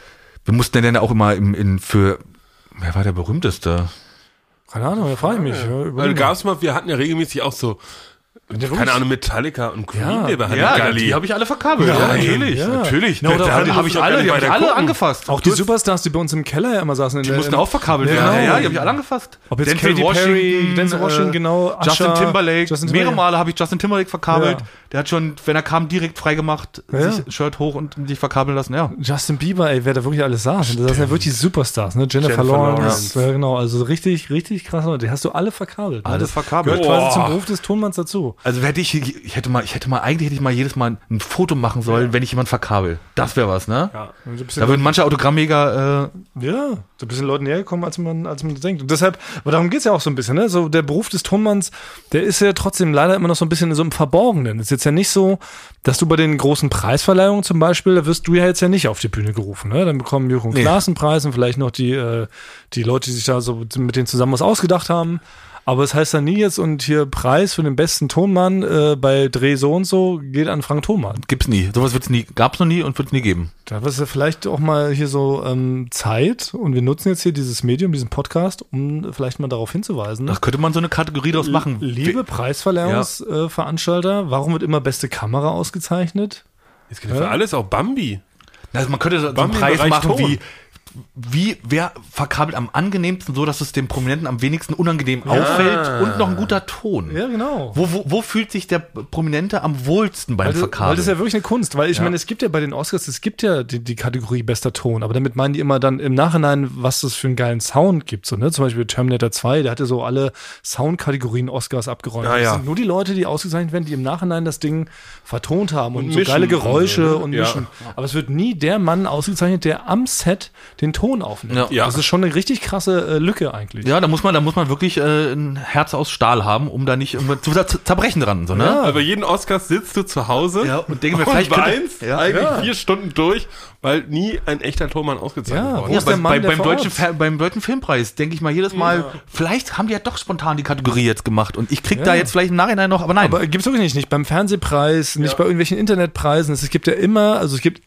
wir mussten dann auch immer wer war der berühmteste? Keine Ahnung, da frage ich mich. Weil wir hatten ja regelmäßig auch so, keine Ahnung, Metallica und Green Day bei Halligalli. Die habe ich alle verkabelt. Ja, natürlich. Natürlich. No, Da habe ich alle angefasst. Auch die Superstars, die bei uns im Keller ja immer saßen. Die mussten auch verkabelt werden. Ja, die habe ich alle angefasst. Ob jetzt Katy Perry, Denzel Washington, genau, Justin Timberlake. Mehrere Male habe ich Justin Timberlake verkabelt. Ja. Der hat schon, wenn er kam, direkt freigemacht, sich Shirt hoch und sich verkabeln lassen. Ja. Justin Bieber, ey, wer da wirklich alles saß. Das sind ja wirklich Superstars, ne? Jennifer Lawrence. Ja, genau, also richtig, richtig krass. Die hast du alle verkabelt. Ne? Alles verkabelt. Gehört quasi zum Beruf des Tonmanns dazu. Also eigentlich hätte ich mal jedes Mal ein Foto machen sollen, wenn ich jemanden verkabel. Das wäre was, ne? Ja. Da würden manche Autogrammmega, ja, da bist du Leuten näher gekommen, als man denkt. Und deshalb, aber darum geht's ja auch so ein bisschen, ne? So der Beruf des Tonmanns, der ist ja trotzdem leider immer noch so ein bisschen so im Verborgenen. Es ist jetzt ja nicht so, dass du bei den großen Preisverleihungen zum Beispiel, da wirst du ja jetzt ja nicht auf die Bühne gerufen, ne? Dann bekommen Jürgen Klaas einen Preis und vielleicht noch die Leute, die sich da so mit denen zusammen was ausgedacht haben. Aber es heißt dann nie jetzt, und hier Preis für den besten Tonmann bei Dreh so und so geht an Frank Thonmann. Gibt's nie. Sowas gab's noch nie und wird's nie geben. Da ist ja vielleicht auch mal hier so Zeit, und wir nutzen jetzt hier dieses Medium, diesen Podcast, um vielleicht mal darauf hinzuweisen. Das könnte man so eine Kategorie daraus machen. Liebe Preisverleihungsveranstalter, warum wird immer beste Kamera ausgezeichnet? Es gibt für alles, auch Bambi. Also man könnte so einen Preis machen wer verkabelt am angenehmsten, so dass es dem Prominenten am wenigsten unangenehm auffällt und noch ein guter Ton. Ja, genau. Wo fühlt sich der Prominente am wohlsten beim Verkabeln? Weil das ist ja wirklich eine Kunst, weil ich meine, es gibt ja bei den Oscars, es gibt ja die Kategorie bester Ton, aber damit meinen die immer dann im Nachhinein, was das für einen geilen Sound gibt. So, ne? Zum Beispiel Terminator 2, der hatte so alle Soundkategorien Oscars abgeräumt. Ja, das sind nur die Leute, die ausgezeichnet werden, die im Nachhinein das Ding vertont haben und so mischen geile Geräusche und mischen. Aber es wird nie der Mann ausgezeichnet, der am Set den Ton aufnimmt. Ja. Das ist schon eine richtig krasse Lücke eigentlich. Ja, da muss man wirklich ein Herz aus Stahl haben, um da nicht zu zerbrechen dran. So, ne? Ja. Aber jeden Oscar sitzt du zu Hause und denke mir, vielleicht weinst eigentlich 4 Stunden durch, weil nie ein echter Tonmann ausgezeichnet worden ist. Beim Deutschen Filmpreis denke ich mal jedes Mal, vielleicht haben die ja doch spontan die Kategorie jetzt gemacht und ich krieg da jetzt vielleicht im Nachhinein noch, aber nein. Aber gibt's wirklich nicht beim Fernsehpreis, nicht bei irgendwelchen Internetpreisen. Es gibt immer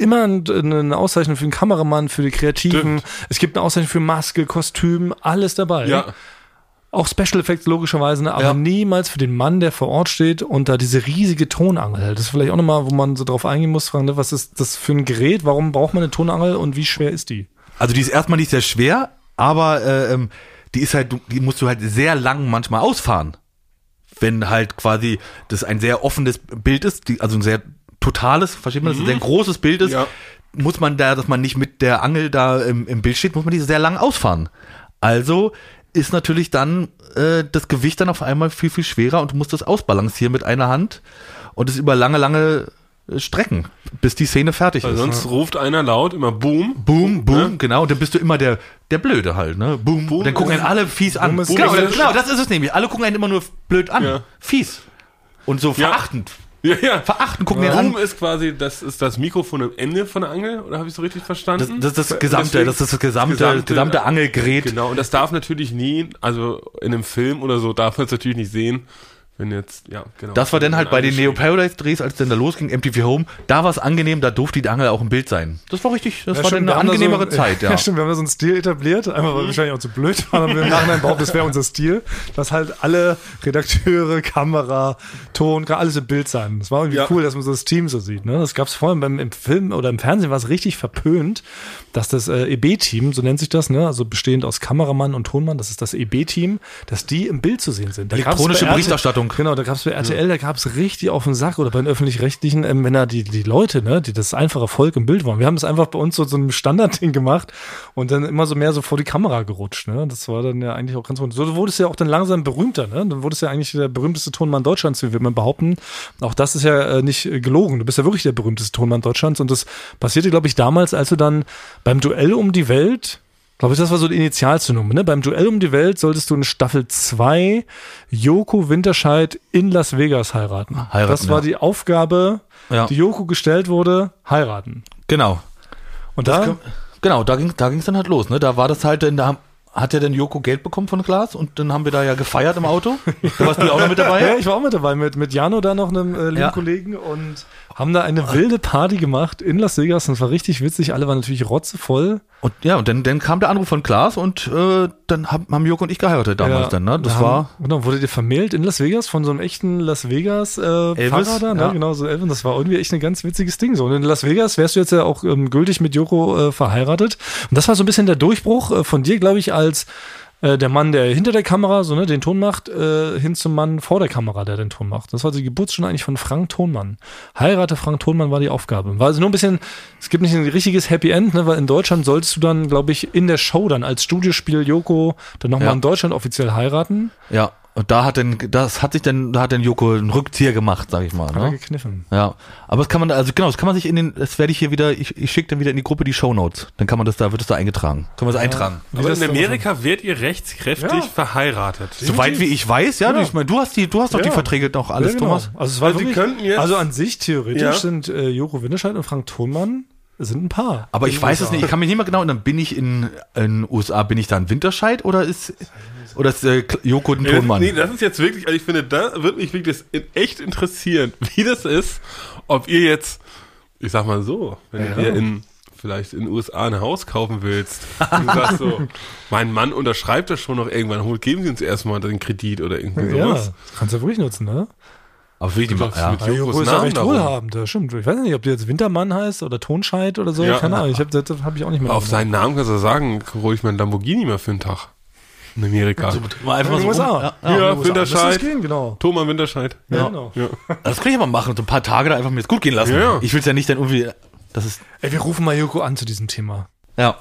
eine Auszeichnung für den Kameramann, für die Kreativen. Stimmt. Es gibt eine Auszeichnung für Maske, Kostüm, alles dabei. Ja. Auch Special Effects logischerweise, ne? Aber niemals für den Mann, der vor Ort steht und da diese riesige Tonangel hält. Das ist vielleicht auch nochmal, wo man so drauf eingehen muss, fragen, ne? Was ist das für ein Gerät? Warum braucht man eine Tonangel und wie schwer ist die? Also die ist erstmal nicht sehr schwer, aber die musst du halt sehr lang manchmal ausfahren. Wenn halt quasi das ein sehr offenes Bild ist, also ein sehr totales, versteht man, das ein sehr großes Bild ist, muss man da, dass man nicht mit der Angel da im Bild steht, muss man diese sehr lang ausfahren. Also ist natürlich dann das Gewicht dann auf einmal viel, viel schwerer und du musst das ausbalancieren mit einer Hand und es über lange Strecken, bis die Szene fertig ist. Sonst ruft einer laut immer Boom. Boom, Boom, genau. Und dann bist du immer der Blöde halt, ne? Boom, Boom. Dann gucken einen alle fies an. Genau, das ist es nämlich. Alle gucken einen immer nur blöd an. Ja. Fies. Und so verachtend. Ja. Verachten, gucken den an. Boom ist quasi, das ist das Mikrofon am Ende von der Angel, oder habe ich so richtig verstanden? Das ist das gesamte Angelgerät. Genau, und das darf natürlich nie, also in einem Film oder so, darf man es natürlich nicht sehen. Wenn jetzt, genau. Das war dann halt bei den Neo Paradise Drehs, als es dann da losging, MTV Home, da war es angenehm, da durfte die Angel auch im Bild sein. Das war richtig, war dann eine angenehmere Zeit, Ja, stimmt, wir haben da so einen Stil etabliert, einfach weil wir wahrscheinlich auch zu blöd waren, aber wir im Nachhinein behaupten, das wäre unser Stil, dass halt alle Redakteure, Kamera, Ton, alles im Bild sein. Das war irgendwie cool, dass man so das Team so sieht, ne? Das gab's vorhin im Film oder im Fernsehen war es richtig verpönt, dass das EB-Team, so nennt sich das, ne? Also bestehend aus Kameramann und Tonmann, das ist das EB-Team, dass die im Bild zu sehen sind. Elektronische Berichterstattung. Genau, da gab es bei RTL, da gab es richtig auf den Sack oder bei den Öffentlich-Rechtlichen, wenn da die Leute, ne, die das einfache Volk im Bild waren. Wir haben es einfach bei uns so ein Standardding gemacht und dann immer so mehr so vor die Kamera gerutscht, ne. Das war dann ja eigentlich auch ganz gut. So wurde es ja auch dann langsam berühmter, ne. Dann wurde es ja eigentlich der berühmteste Tonmann Deutschlands, wie wir mal behaupten. Auch das ist ja nicht gelogen. Du bist ja wirklich der berühmteste Tonmann Deutschlands und das passierte, glaube ich, damals, als du dann beim Duell um die Welt, glaube ich, das war so die Initialzündung, ne? Beim Duell um die Welt solltest du in Staffel 2 Joko Winterscheid in Las Vegas heiraten. Das war die Aufgabe, die Joko gestellt wurde, heiraten. Genau. Und da ging's dann halt los, ne? Da war das halt, da hat ja dann Joko Geld bekommen von Klaas und dann haben wir da ja gefeiert im Auto. Da warst du auch noch mit dabei? Ja, ich war auch mit dabei, mit Jano da noch, einem lieben Kollegen und haben da eine wilde Party gemacht in Las Vegas und es war richtig witzig. Alle waren natürlich rotzevoll. Und dann kam der Anruf von Klaas und dann haben Joko und ich geheiratet damals dann, ne? Das war. Genau, wurdet ihr vermählt in Las Vegas von so einem echten Las Vegas Pfarrer da, ne? Genau, so Elvis. Das war irgendwie echt ein ganz witziges Ding. So. Und in Las Vegas wärst du jetzt ja auch gültig mit Joko verheiratet. Und das war so ein bisschen der Durchbruch von dir, glaube ich, als der Mann, der hinter der Kamera so den Ton macht, hin zum Mann vor der Kamera, der den Ton macht. Das war die Geburtsstunde eigentlich von Frank Thonmann. Heirate Frank Thonmann war die Aufgabe. War also nur ein bisschen, es gibt nicht ein richtiges Happy End, ne, weil in Deutschland solltest du dann, glaube ich, in der Show dann als Studiospiel Joko dann nochmal in Deutschland offiziell heiraten. Ja. Und da hat dann Joko einen Rückzieher gemacht, sag ich mal. Hat er gekniffen. Ja. Aber das kann man sich das werde ich hier wieder, ich schicke dann wieder in die Gruppe die Shownotes. Dann kann man wird es da eingetragen. Können wir es eintragen. Aber in Amerika werdet ihr rechtskräftig verheiratet. Soweit wie ich weiß, ich meine, du hast doch die Verträge noch alles, genau. Thomas. Also es war die könnten jetzt, also an sich theoretisch sind Joko Winterscheid und Frank Thonmann sind ein Paar. Aber ich weiß es nicht, ich kann mich nicht mehr genau, und dann bin ich in USA, bin ich da ein Winterscheid oder ist Joko ein Thonmann? Nee, das ist jetzt wirklich, also ich finde, da würde mich wirklich echt interessieren, wie das ist, ob ihr jetzt, ich sag mal so, wenn ihr vielleicht in den USA ein Haus kaufen willst, und du sagst so, mein Mann unterschreibt das schon noch irgendwann, geben Sie uns erstmal den Kredit oder irgendwie sowas. Ja, kannst du wirklich nutzen, ne? Aber will ich nicht machen. Mit Joko ist ja recht wohlhabend, das stimmt. Ich weiß nicht, ob du jetzt Wintermann heißt oder Tonscheid oder so, keine Ahnung, das hab ich auch nicht mehr. Auf seinen Namen kannst du sagen, hol ich mir einen Lamborghini mal für einen Tag. In Amerika. Also, einfach mal so Winterscheid. Genau. Thomas Winterscheid. Ja, genau. Ja. Das kann ich aber machen, so ein paar Tage da einfach mir jetzt gut gehen lassen. Ja. Ich will es ja nicht dann irgendwie, Ey, wir rufen mal Joko an zu diesem Thema. Ja.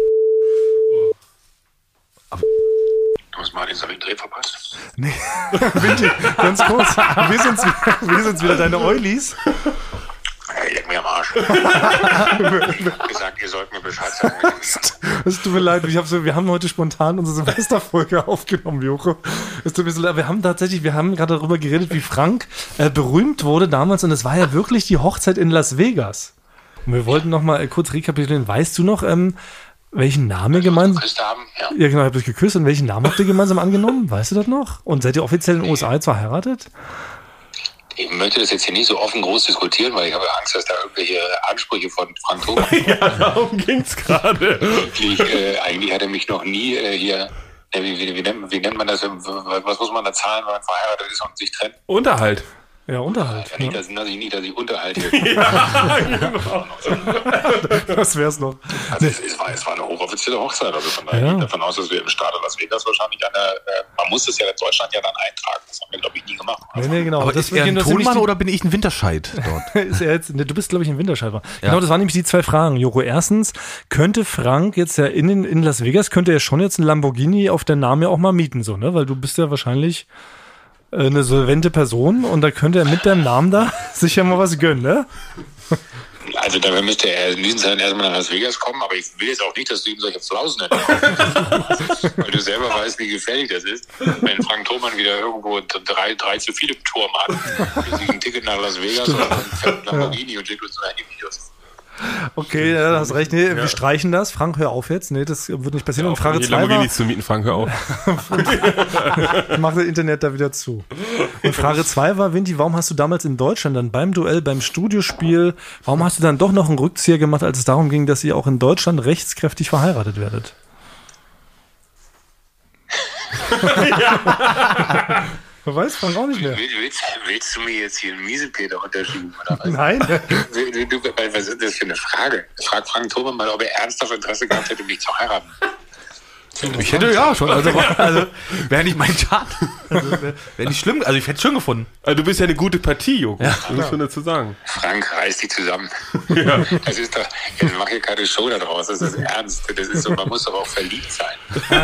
Du hast Martin seinen Dreh verpasst. Nee, Winti, ganz kurz. Wir sind's wieder, deine Eulis. Hey, leck mir am Arsch. Gesagt, ihr sollt mir Bescheid sagen. Es tut mir leid, wir haben heute spontan unsere Silvesterfolge aufgenommen, Joko. Es tut mir so leid, wir haben gerade darüber geredet, wie Frank berühmt wurde damals, und es war ja wirklich die Hochzeit in Las Vegas. Und wir wollten noch mal kurz rekapitulieren. Weißt du noch, welchen Namen ihr gemeinsam... Ja, genau, habt ihr euch geküsst. Und welchen Namen habt ihr gemeinsam angenommen? Weißt du das noch? Und seid ihr offiziell in den USA jetzt verheiratet? Ich möchte das jetzt hier nicht so offen groß diskutieren, weil ich habe Angst, dass da irgendwelche Ansprüche von Frank Thonmann ja, darum ging's gerade. Eigentlich hat er mich noch nie hier... Wie nennt man das? Was muss man da zahlen, wenn man verheiratet ist und sich trennt? Unterhalt. Ja, Unterhalt. Ja, nicht, dass ich unterhalte. Ja, genau. Das wär's noch. Also es war eine hochoffizielle Hochzeit. Also von daher gehe ich davon aus, dass wir im Staat Las Vegas wahrscheinlich man muss das ja in Deutschland ja dann eintragen. Das haben wir, glaube ich, nie gemacht. Nee, genau. Aber ist er ein Tonmann oder bin ich ein Winterscheid dort? Ist er jetzt, du bist, glaube ich, ein Winterscheid. Ja. Genau, das waren nämlich die zwei Fragen, Joko. Erstens, könnte Frank jetzt ja in Las Vegas, könnte er schon jetzt ein Lamborghini auf deinen Namen ja auch mal mieten, so, ne? Weil du bist ja wahrscheinlich eine solvente Person, und da könnte er mit deinem Namen da sicher mal was gönnen, ne? Also dafür müsste er in diesen Zeiten erstmal nach Las Vegas kommen, aber ich will jetzt auch nicht, dass du ihm solche Flausen entkommst. Weil du selber weißt, wie gefährlich das ist, wenn Frank Thonmann wieder irgendwo drei zu viele im Turm hat, für sich ein Ticket nach Las Vegas und dann fährt ein Lamborghini und schickt uns so Handyvideos. Okay, ja, du hast recht. Nee, wir streichen das. Frank, hör auf jetzt. Nee, das wird nicht passieren. Und Frage 2 war... zu mieten, Frank, hör auf. Mach das Internet da wieder zu. Und Frage 2 war, Vinti, warum hast du damals in Deutschland dann beim Duell, beim Studiospiel, warum hast du dann doch noch einen Rückzieher gemacht, als es darum ging, dass ihr auch in Deutschland rechtskräftig verheiratet werdet? Weiß Frank auch nicht mehr. Willst du mir jetzt hier einen Miesepeter unterschieben? Oder was? Nein. Was ist das für eine Frage? Frag Frank Thonmann mal, ob er ernsthaft Interesse gehabt hätte, mich zu heiraten. Ich hätte ja schon, also wäre nicht mein Schaden. Also, wäre nicht schlimm, also ich hätte es schön gefunden. Also du bist ja eine gute Partie, Joko. Ja, muss man dazu sagen. Frank, reiß dich zusammen. Ja. Das ist doch, jetzt mach hier keine Show da draus, das ist ernst. Das ist so, man muss doch auch verliebt sein.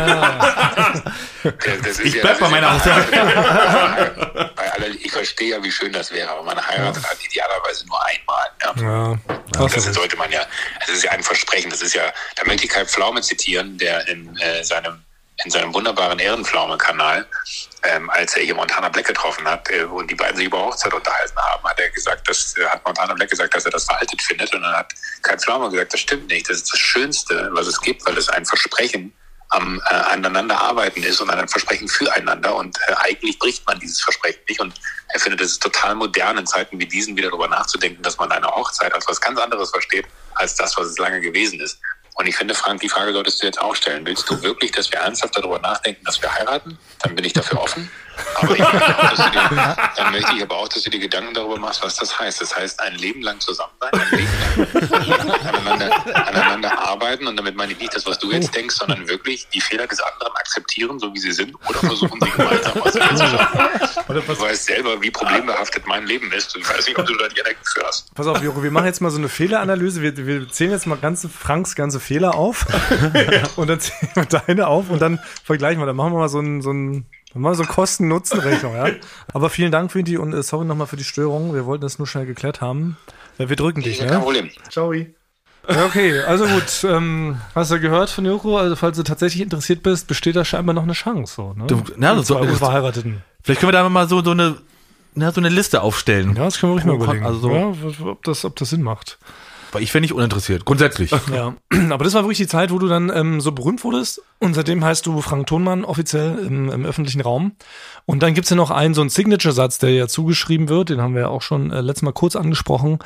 Ich bleib bei meiner Aussage. Ich verstehe ja, wie schön das wäre, aber man heiratet halt idealerweise nur einmal. Ja. Das sollte man ja, das ist ja ein Versprechen, das ist ja, da möchte ich Kai Pflaume zitieren, der in seinem wunderbaren Ehrenpflaume-Kanal, als er hier Montana Black getroffen hat und die beiden sich über Hochzeit unterhalten haben, hat Montana Black gesagt, dass er das veraltet findet, und dann hat Kai Pflaume gesagt, das stimmt nicht, das ist das Schönste, was es gibt, weil es ein Versprechen am aneinander arbeiten ist und ein Versprechen füreinander, und eigentlich bricht man dieses Versprechen nicht, und er findet, es ist total modern, in Zeiten wie diesen wieder darüber nachzudenken, dass man eine Hochzeit als was ganz anderes versteht, als das, was es lange gewesen ist. Und ich finde, Frank, die Frage solltest du jetzt auch stellen. Willst du wirklich, dass wir ernsthaft darüber nachdenken, dass wir heiraten? Dann bin ich dafür offen. Aber dann möchte ich aber auch, dass du dir Gedanken darüber machst, was das heißt. Das heißt, ein Leben lang zusammen sein, ein Leben lang aneinander arbeiten. Und damit meine ich nicht das, was du jetzt denkst, sondern wirklich die Fehler des anderen akzeptieren, so wie sie sind, oder versuchen, sie gemeinsam was zu schaffen. Du weißt selber, wie problembehaftet mein Leben ist. Und ich weiß nicht, ob du da die Energie für hast. Pass auf, Joko, wir machen jetzt mal so eine Fehleranalyse. Wir zählen jetzt mal Franks ganze Fehler auf und dann zählen wir deine auf und dann vergleichen wir. Dann machen wir mal so eine Kosten-Nutzen-Rechnung, ja. Aber vielen Dank für die und sorry nochmal für die Störung. Wir wollten das nur schnell geklärt haben. Wir drücken dich, ne? Kein Problem. Ciao. Ja, okay, also gut. Hast du gehört von Joko? Also falls du tatsächlich interessiert bist, besteht da scheinbar noch eine Chance. So, ne? Unverheirateten. Vielleicht können wir da mal so eine Liste aufstellen. Ja, das können wir ruhig mal überlegen. Also, ja, ob das Sinn macht. Weil ich wäre nicht uninteressiert, grundsätzlich. Ja, aber das war wirklich die Zeit, wo du dann so berühmt wurdest und seitdem heißt du Frank Thonmann offiziell im öffentlichen Raum. Und dann gibt's ja noch so einen Signature-Satz, der ja zugeschrieben wird, den haben wir ja auch schon letztes Mal kurz angesprochen.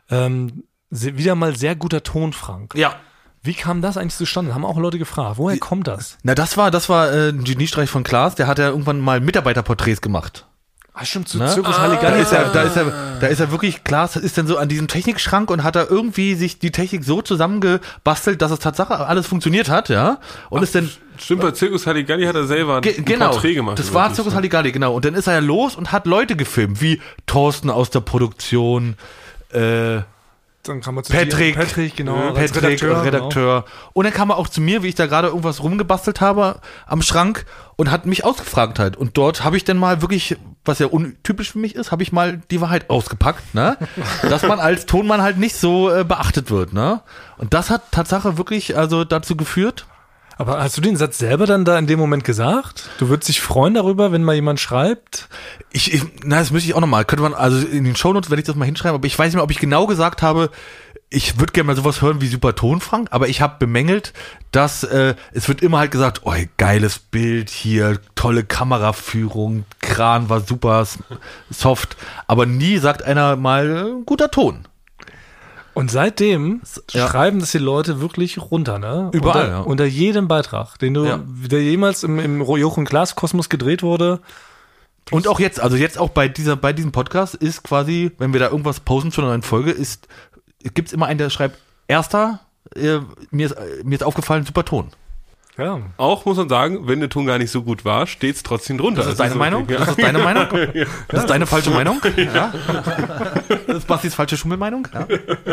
Wieder mal sehr guter Ton, Frank. Ja. Wie kam das eigentlich zustande? Haben auch Leute gefragt. Woher kommt das? Na, das war ein Geniestreich von Klaas, der hat ja irgendwann mal Mitarbeiterporträts gemacht. Ah, stimmt, zu Zirkus Halligalli. Da ist er wirklich, Klaas ist dann so an diesem Technikschrank und hat da irgendwie sich die Technik so zusammengebastelt, dass es Tatsache alles funktioniert hat, ja. Und ist dann. Stimmt, bei Zirkus Halligalli hat er selber ein Porträt gemacht. Das war Zirkus Halligalli, genau. Und dann ist er ja los und hat Leute gefilmt, wie Thorsten aus der Produktion, dann kam er zu Patrick, genau, Redakteur. Genau. Und dann kam er auch zu mir, wie ich da gerade irgendwas rumgebastelt habe am Schrank und hat mich ausgefragt halt. Und dort habe ich dann mal wirklich, was ja untypisch für mich ist, habe ich mal die Wahrheit ausgepackt, ne? Dass man als Tonmann halt nicht so beachtet wird, ne? Und das hat Tatsache wirklich also dazu geführt. Aber hast du den Satz selber dann da in dem Moment gesagt? Du würdest dich freuen darüber, wenn mal jemand schreibt? Das müsste ich auch nochmal. Könnte man, also in den Shownotes werde ich das mal hinschreiben, aber ich weiß nicht mehr, ob ich genau gesagt habe, ich würde gerne mal sowas hören wie Super Ton, Frank, aber ich habe bemängelt, dass es wird immer halt gesagt, oh, geiles Bild hier, tolle Kameraführung, Kran war super soft, aber nie sagt einer mal guter Ton. Und seitdem schreiben das die Leute wirklich runter, ne? Überall, unter jedem Beitrag, der jemals im Joko und Klaas Kosmos gedreht wurde. Und auch jetzt, also jetzt auch bei diesem Podcast ist quasi, wenn wir da irgendwas posten zu einer neuen Folge, gibt's immer einen, der schreibt, erster, mir ist aufgefallen, super Ton. Ja. Auch muss man sagen, wenn der Ton gar nicht so gut war, steht's trotzdem drunter. Das ist deine Meinung? Das ist deine Meinung? Das ist deine falsche Meinung? Ja. Das ist Bastis falsche Schummelmeinung? Ja.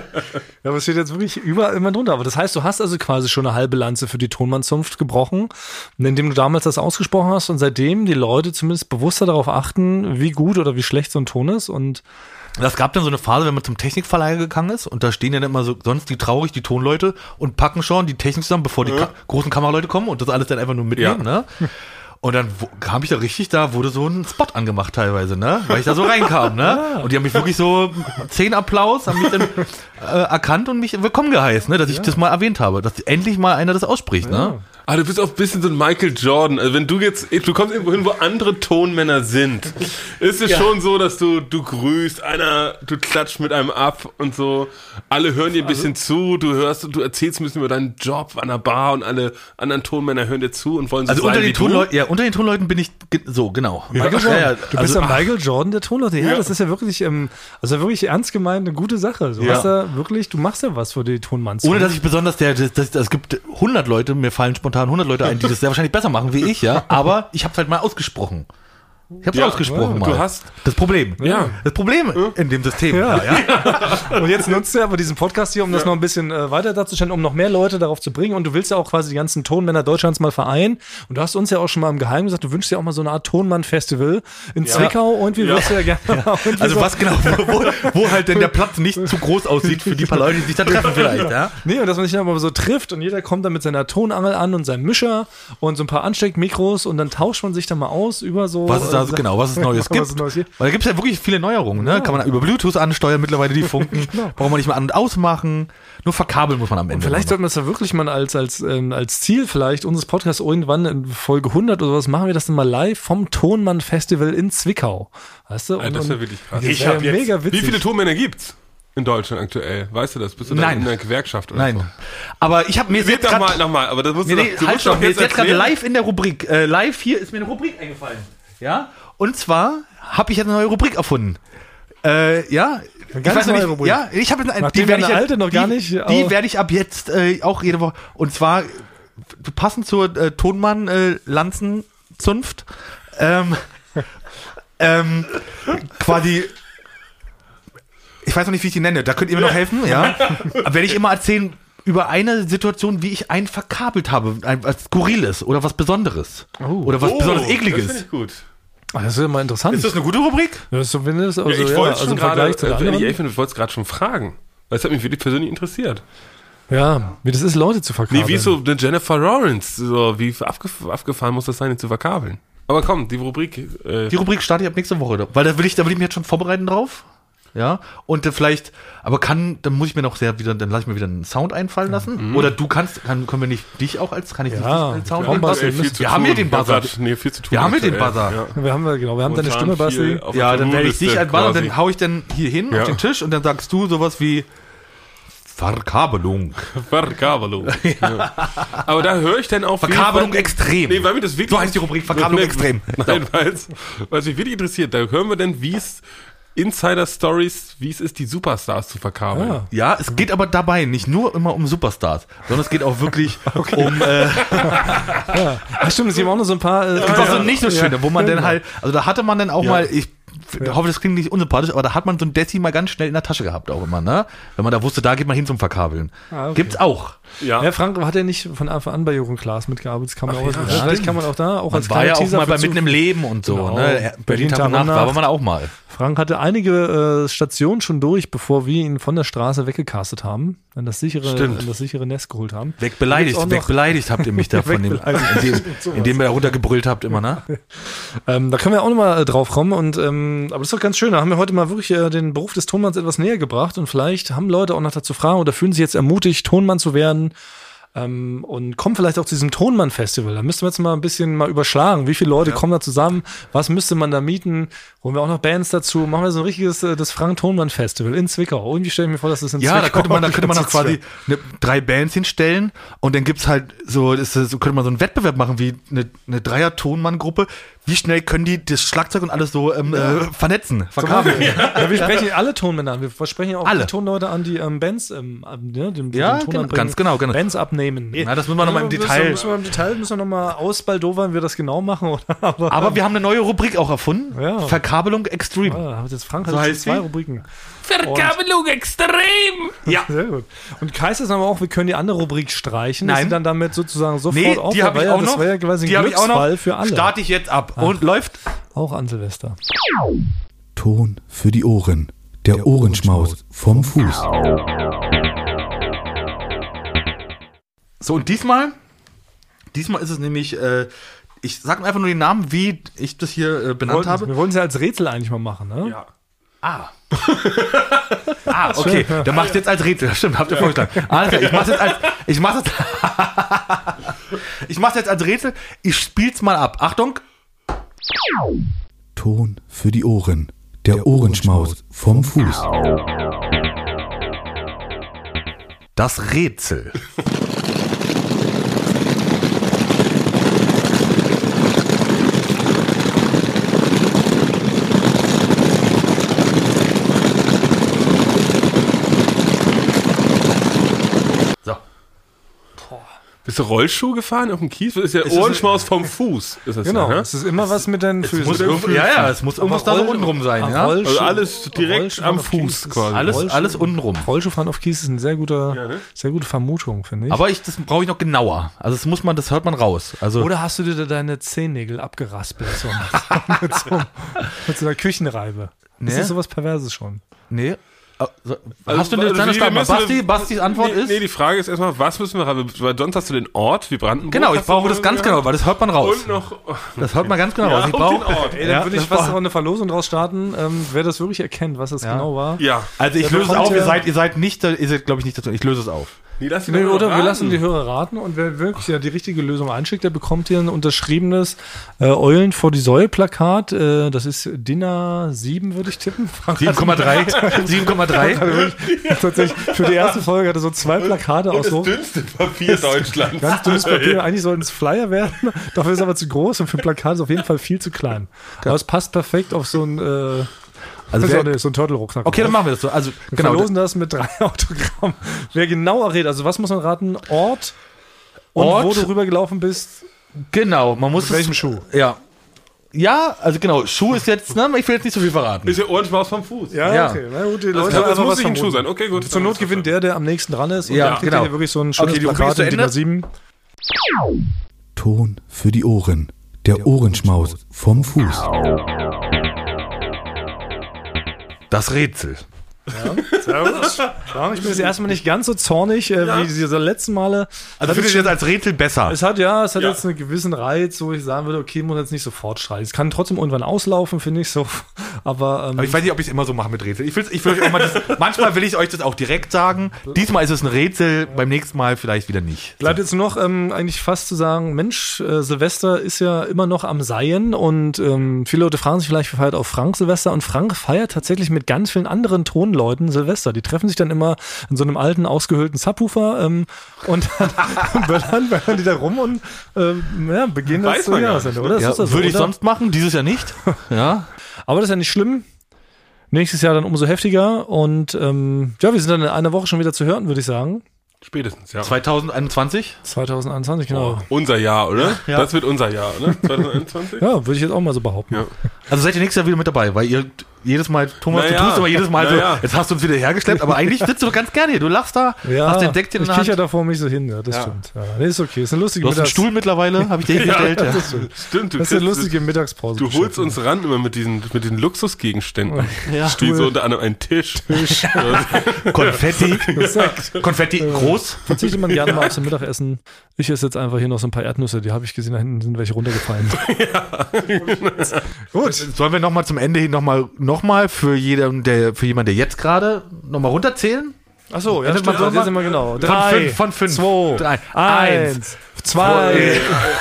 Ja, aber es steht jetzt wirklich überall immer drunter. Aber das heißt, du hast also quasi schon eine halbe Lanze für die Tonmannzunft gebrochen, indem du damals das ausgesprochen hast und seitdem die Leute zumindest bewusster darauf achten, wie gut oder wie schlecht so ein Ton ist. Und das gab dann so eine Phase, wenn man zum Technikverleih gegangen ist und da stehen ja dann immer so sonst die Tonleute und packen schon die Technik zusammen, bevor die großen Kameraleute kommen und das alles dann einfach nur mitnehmen, ne? Und dann kam ich da richtig, da wurde so ein Spot angemacht teilweise, ne? Weil ich da so reinkam, ne? Und die haben mich wirklich so 10 Applaus, haben mich dann erkannt und mich willkommen geheißen, ne? Dass ich das mal erwähnt habe, dass endlich mal einer das ausspricht, ne? Ah, du bist auch ein bisschen so ein Michael Jordan. Also wenn du kommst irgendwo hin, wo andere Tonmänner sind, ist es schon so, dass du grüßt, du klatscht mit einem ab und so. Alle hören dir ein bisschen zu, du erzählst ein bisschen über deinen Job an der Bar und alle anderen Tonmänner hören dir zu und wollen so sein wie du. Unter den Tonleuten bin ich so, genau. Michael Jordan. Du bist der Michael Jordan der Tonleute. Ja, das ist ja wirklich, wirklich ernst gemeint eine gute Sache. Du machst ja was für die Tonmanns. Ohne dass ich besonders es gibt 100 Leute, mir fallen spontan 100 Leute ein, die das sehr wahrscheinlich besser machen wie ich, ja, aber ich hab's halt mal ausgesprochen. Ich hab's ausgesprochen mal. Du hast das Problem. Ja. Das Problem in dem System. Ja. Und jetzt nutzt du aber diesen Podcast hier, um das noch ein bisschen weiter darzustellen, um noch mehr Leute darauf zu bringen. Und du willst ja auch quasi die ganzen Tonmänner Deutschlands mal vereinen. Und du hast uns ja auch schon mal im Geheimen gesagt, du wünschst dir auch mal so eine Art Tonmann-Festival in Zwickau. Und wie würdest du ja gerne. Also was genau, wo halt denn der Platz nicht zu groß aussieht für die paar Leute, die sich da treffen vielleicht. Ja? Nee, und dass man sich dann aber so trifft und jeder kommt dann mit seiner Tonangel an und seinem Mischer und so ein paar Ansteckmikros und dann tauscht man sich dann mal aus über so. Was ist was es Neues gibt. Weil da gibt es ja wirklich viele Neuerungen, ne? Kann man über Bluetooth ansteuern, mittlerweile die Funken. Braucht man nicht mehr an- und ausmachen. Nur verkabeln muss man am Ende. Und vielleicht sollten wir das ja wirklich mal als Ziel vielleicht unseres Podcasts irgendwann in Folge 100 oder sowas, machen wir das dann mal live vom Tonmann-Festival in Zwickau. Weißt du? Das ist ja wirklich krass. Mega witzig. Wie viele Tonmänner gibt's? in Deutschland aktuell? Weißt du das? Bist du Nein. in einer Gewerkschaft oder Nein. so? Aber ich habe mir Wird doch nochmal, aber das musst du halt doch, mir ist jetzt gerade live in der Rubrik, live hier ist mir eine Rubrik eingefallen. Ja? Und zwar habe ich jetzt eine neue Rubrik erfunden. Ja, Ganz neue Rubrik. Ja, ich habe die werde ich alte noch gar nicht. Die werde ich ab jetzt auch jede Woche. Und zwar passend zur Tonmann-Lanzenzunft. Quasi. Ich weiß noch nicht, wie ich die nenne. Da könnt ihr mir noch helfen, ja? Werde ich immer erzählen über eine Situation, wie ich einen verkabelt habe, was Skurriles oder was Besonderes oder was besonders Ekliges. Das finde ich gut. Das ist ja mal interessant. Ist das eine gute Rubrik? Das ist zumindest, Ich wollte es gerade schon fragen. Weil es hat mich wirklich persönlich interessiert. Ja, wie das ist, Leute zu verkabeln. Nee, wie so eine Jennifer Lawrence, so wie abgefahren muss das sein, ihn zu verkabeln. Aber komm, die Rubrik. Die Rubrik starte ich ab nächste Woche, weil da will ich mich jetzt schon vorbereiten drauf. Ja, und vielleicht, aber dann muss ich mir noch dann lasse ich mir wieder einen Sound einfallen lassen. Mhm. Oder können wir nicht dich auch kann ich dich als Sound nehmen? Wir haben hier den Buzzer. Viel zu tun. Wir haben hier den Buzzer. Ja. Wir haben deine Stimme, Basti. Ja, dann werde ich dich als Buzzer und dann hau ich dann hier hin auf den Tisch und dann sagst du sowas wie Verkabelung. Ja. Aber da höre ich dann auch Verkabelung extrem. Nee, weil mir das wirklich, so heißt die Rubrik, Verkabelung extrem. Nein, weil es mich wirklich interessiert. Da hören wir dann, wie es Insider-Stories, wie es ist, die Superstars zu verkabeln. Ja, es geht aber dabei nicht nur immer um Superstars, sondern es geht auch wirklich um... Stimmt, es gibt auch noch so ein paar... das ist so nicht so schön, wo man dann halt... Also da hatte man dann auch mal... Ich hoffe, das klingt nicht unsympathisch, aber da hat man so ein Desi mal ganz schnell in der Tasche gehabt auch immer, ne? Wenn man da wusste, da geht man hin zum Verkabeln. Okay. Gibt's auch. Ja, Frank hat ja nicht von Anfang an bei Jürgen Klaas mitgearbeitet. Das kann man auch vielleicht kann man auch da auch als war ja auch mal bei Mitten im Leben und so, genau. Ne? Berlin Tag und Nacht war man auch mal. Frank hatte einige Stationen schon durch, bevor wir ihn von der Straße weggecastet haben, in das sichere Nest geholt haben. Wegbeleidigt habt ihr mich da von dem, indem ihr da runtergebrüllt habt immer, ne? Da können wir auch nochmal drauf kommen und aber das ist doch ganz schön. Da haben wir heute mal wirklich den Beruf des Tonmanns etwas näher gebracht und vielleicht haben Leute auch noch dazu Fragen oder fühlen sich jetzt ermutigt, Tonmann zu werden. Und kommen vielleicht auch zu diesem Tonmann-Festival. Da müssten wir jetzt mal ein bisschen überschlagen. Wie viele Leute kommen da zusammen? Was müsste man da mieten? Holen wir auch noch Bands dazu? Machen wir so ein richtiges das Frank-Tonmann-Festival in Zwickau. Irgendwie stelle ich mir vor, dass das in Zwickau... Ja, da könnte man noch quasi 3 Bands hinstellen und dann gibt's halt so könnte man so einen Wettbewerb machen wie eine Dreier-Tonmann-Gruppe. Wie schnell können die das Schlagzeug und alles so vernetzen, verkabeln? Ja, wir sprechen alle Tonmänner an. Wir sprechen auch alle die Tonleute an, die Bands den Ton ganz genau. Bands abnehmen. Ja, das müssen wir nochmal im Detail. Müssen wir nochmal ausbaldowern, wie wir das genau machen. Oder? Aber wir haben eine neue Rubrik auch erfunden. Ja. Verkabelung Extreme. Ja, Frank so hat heißt 2 Rubriken. Verkabelung extrem! Ja. Sehr gut. Und Kai ist aber auch, wir können die andere Rubrik streichen. Nein. Dass sie dann damit sozusagen sofort auf. Die habe ich auch noch. Das wäre ja quasi ein Glücksfall für alle. Starte ich jetzt ab. Und läuft. Auch an Silvester. Ton für die Ohren. Der Ohrenschmaus vom Fuß. So, und diesmal ist es nämlich, ich sage einfach nur den Namen, wie ich das hier benannt habe. Wir wollen es ja als Rätsel eigentlich mal machen, ne? Ja. Okay, der macht jetzt als Rätsel. Stimmt, habt ihr vorgeschlagen. Also, ich mach's jetzt als Rätsel. Ich spiel's mal ab. Achtung. Ton für die Ohren. Der Ohrenschmaus vom Fuß. Das Rätsel. Bist du Rollschuh gefahren auf dem Kies? Das ist ja Ohrenschmaus vom Fuß. Ist das genau, ja, es ist immer was mit deinen Füßen. Es muss irgendwas da so untenrum sein. Ja? Also alles direkt am Fuß quasi. Alles untenrum. Rollschuhfahren auf Kies ist eine sehr gute Vermutung, finde ich. Aber das brauche ich noch genauer. Also das hört man raus. Also oder hast du dir deine Zehennägel abgeraspelt mit so einer Küchenreibe? Nee. Ist das sowas Perverses schon? Nee. Hast du eine kleine Start? Bastis Antwort ist? Nee, die Frage ist erstmal, was müssen wir haben? Weil sonst hast du den Ort wie Brandenburg. Genau, ich brauche das ganz genau, weil das hört man raus. Und noch, das hört man ganz genau raus. Ich brauche den Ort. Dann würde ich fast noch eine Verlosung draus starten, wer das wirklich erkennt, was das genau war. Ja. Also ich löse es auf, ihr seid glaube ich nicht dazu, ich löse es auf. Nee, oder wir lassen die Hörer raten und wer wirklich die richtige Lösung einschickt, der bekommt hier ein unterschriebenes Eulen vor die Säule-Plakat. Das ist DIN A7, würde ich tippen. 7,3. 7,3. Tatsächlich, für die erste Folge hatte so 2 Plakate aus so. Das dünnste Papier Deutschlands. Ganz dünnes Papier. Eigentlich sollten es Flyer werden. Dafür ist es aber zu groß und für Plakate ist es auf jeden Fall viel zu klein. Aber es passt perfekt auf so ein... Also so ein Turtle-Rucksack. Okay, dann machen wir das so. Also wir verlosen das mit 3 Autogrammen. Wer genau errät, also was muss man raten? Ort und wo du rübergelaufen bist. Genau, man muss mit welchem Schuh? Ja. Ja, also genau, Schuh ist jetzt, ne, ich will jetzt nicht so viel verraten. Ist ja Ohrenschmaus vom Fuß. Ja, okay. Na gut, die Leute das muss nicht ein Schuh sein. Okay, gut. Zur Not gewinnt der am nächsten dran ist. Und ja, dann kriegt genau. ihr wirklich so ein schönes Plakat in DIN A7. Ton für die Ohren. Der Ohrenschmaus vom Fuß. Das Rätsel. Ja, servus. Ja, ich bin jetzt erstmal nicht ganz so zornig wie diese letzten Male. Also finde ich jetzt als Rätsel besser. Es hat jetzt einen gewissen Reiz, wo ich sagen würde, okay, muss jetzt nicht sofort streiten. Es kann trotzdem irgendwann auslaufen, finde ich so. Aber ich weiß nicht, ob ich es immer so mache mit Rätsel. Ich will euch auch mal manchmal will ich euch das auch direkt sagen. Diesmal ist es ein Rätsel, beim nächsten Mal vielleicht wieder nicht. Bleibt jetzt nur noch eigentlich fast zu sagen, Mensch, Silvester ist ja immer noch am Seien und viele Leute fragen sich vielleicht, feiert auch Frank Silvester und Frank feiert tatsächlich mit ganz vielen anderen Tonleuten Silvester. Die treffen sich dann immer in so einem alten, ausgehöhlten Subwoofer und dann böllern die da rum und beginnen das zu Jahresende, oder? Ja, würde ich sonst machen, dieses Jahr nicht. Ja. Aber das ist ja nicht schlimm. Nächstes Jahr dann umso heftiger und wir sind dann in einer Woche schon wieder zu hören, würde ich sagen. Spätestens, ja. 2021? 2021, genau. Unser Jahr, oder? Ja. Das wird unser Jahr, oder? 2021? Ja, würde ich jetzt auch mal so behaupten. Ja. Also seid ihr nächstes Jahr wieder mit dabei, weil ihr jedes Mal, Thomas, du tust immer jedes Mal so, jetzt hast du uns wieder hergeschleppt, aber eigentlich sitzt du doch ganz gerne hier. Du lachst da, hast den Deckchen in der Hand. Ich kicher da vor mich so hin, ja, das stimmt. Ja, nee, ist okay, ist eine lustige Du hast einen Stuhl mittlerweile, habe ich dir hingestellt. Ja, das stimmt. Das ist eine lustige Mittagspause. Du holst uns ran immer mit diesen Luxusgegenständen. Ja. Wie so unter anderem ein Tisch. Konfetti. Konfetti groß. Verzichtet man gerne mal aufs Mittagessen. Ich esse jetzt einfach hier noch so ein paar Erdnüsse, die habe ich gesehen, da hinten sind welche runtergefallen. Gut. Sollen wir nochmal zum Ende hin nochmal für jemanden, der jetzt gerade nochmal runterzählen? Achso, ja, stimmt, das sind wir genau. Von 5. 2, 1, 2.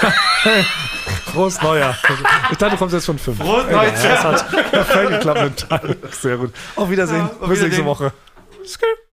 Prost Neujahr. Ich dachte, du kommst jetzt von 5. Prost Neujahr. Das hat perfekt geklappt mit dem Teil. Sehr gut. Auf Wiedersehen. Bis nächste Woche.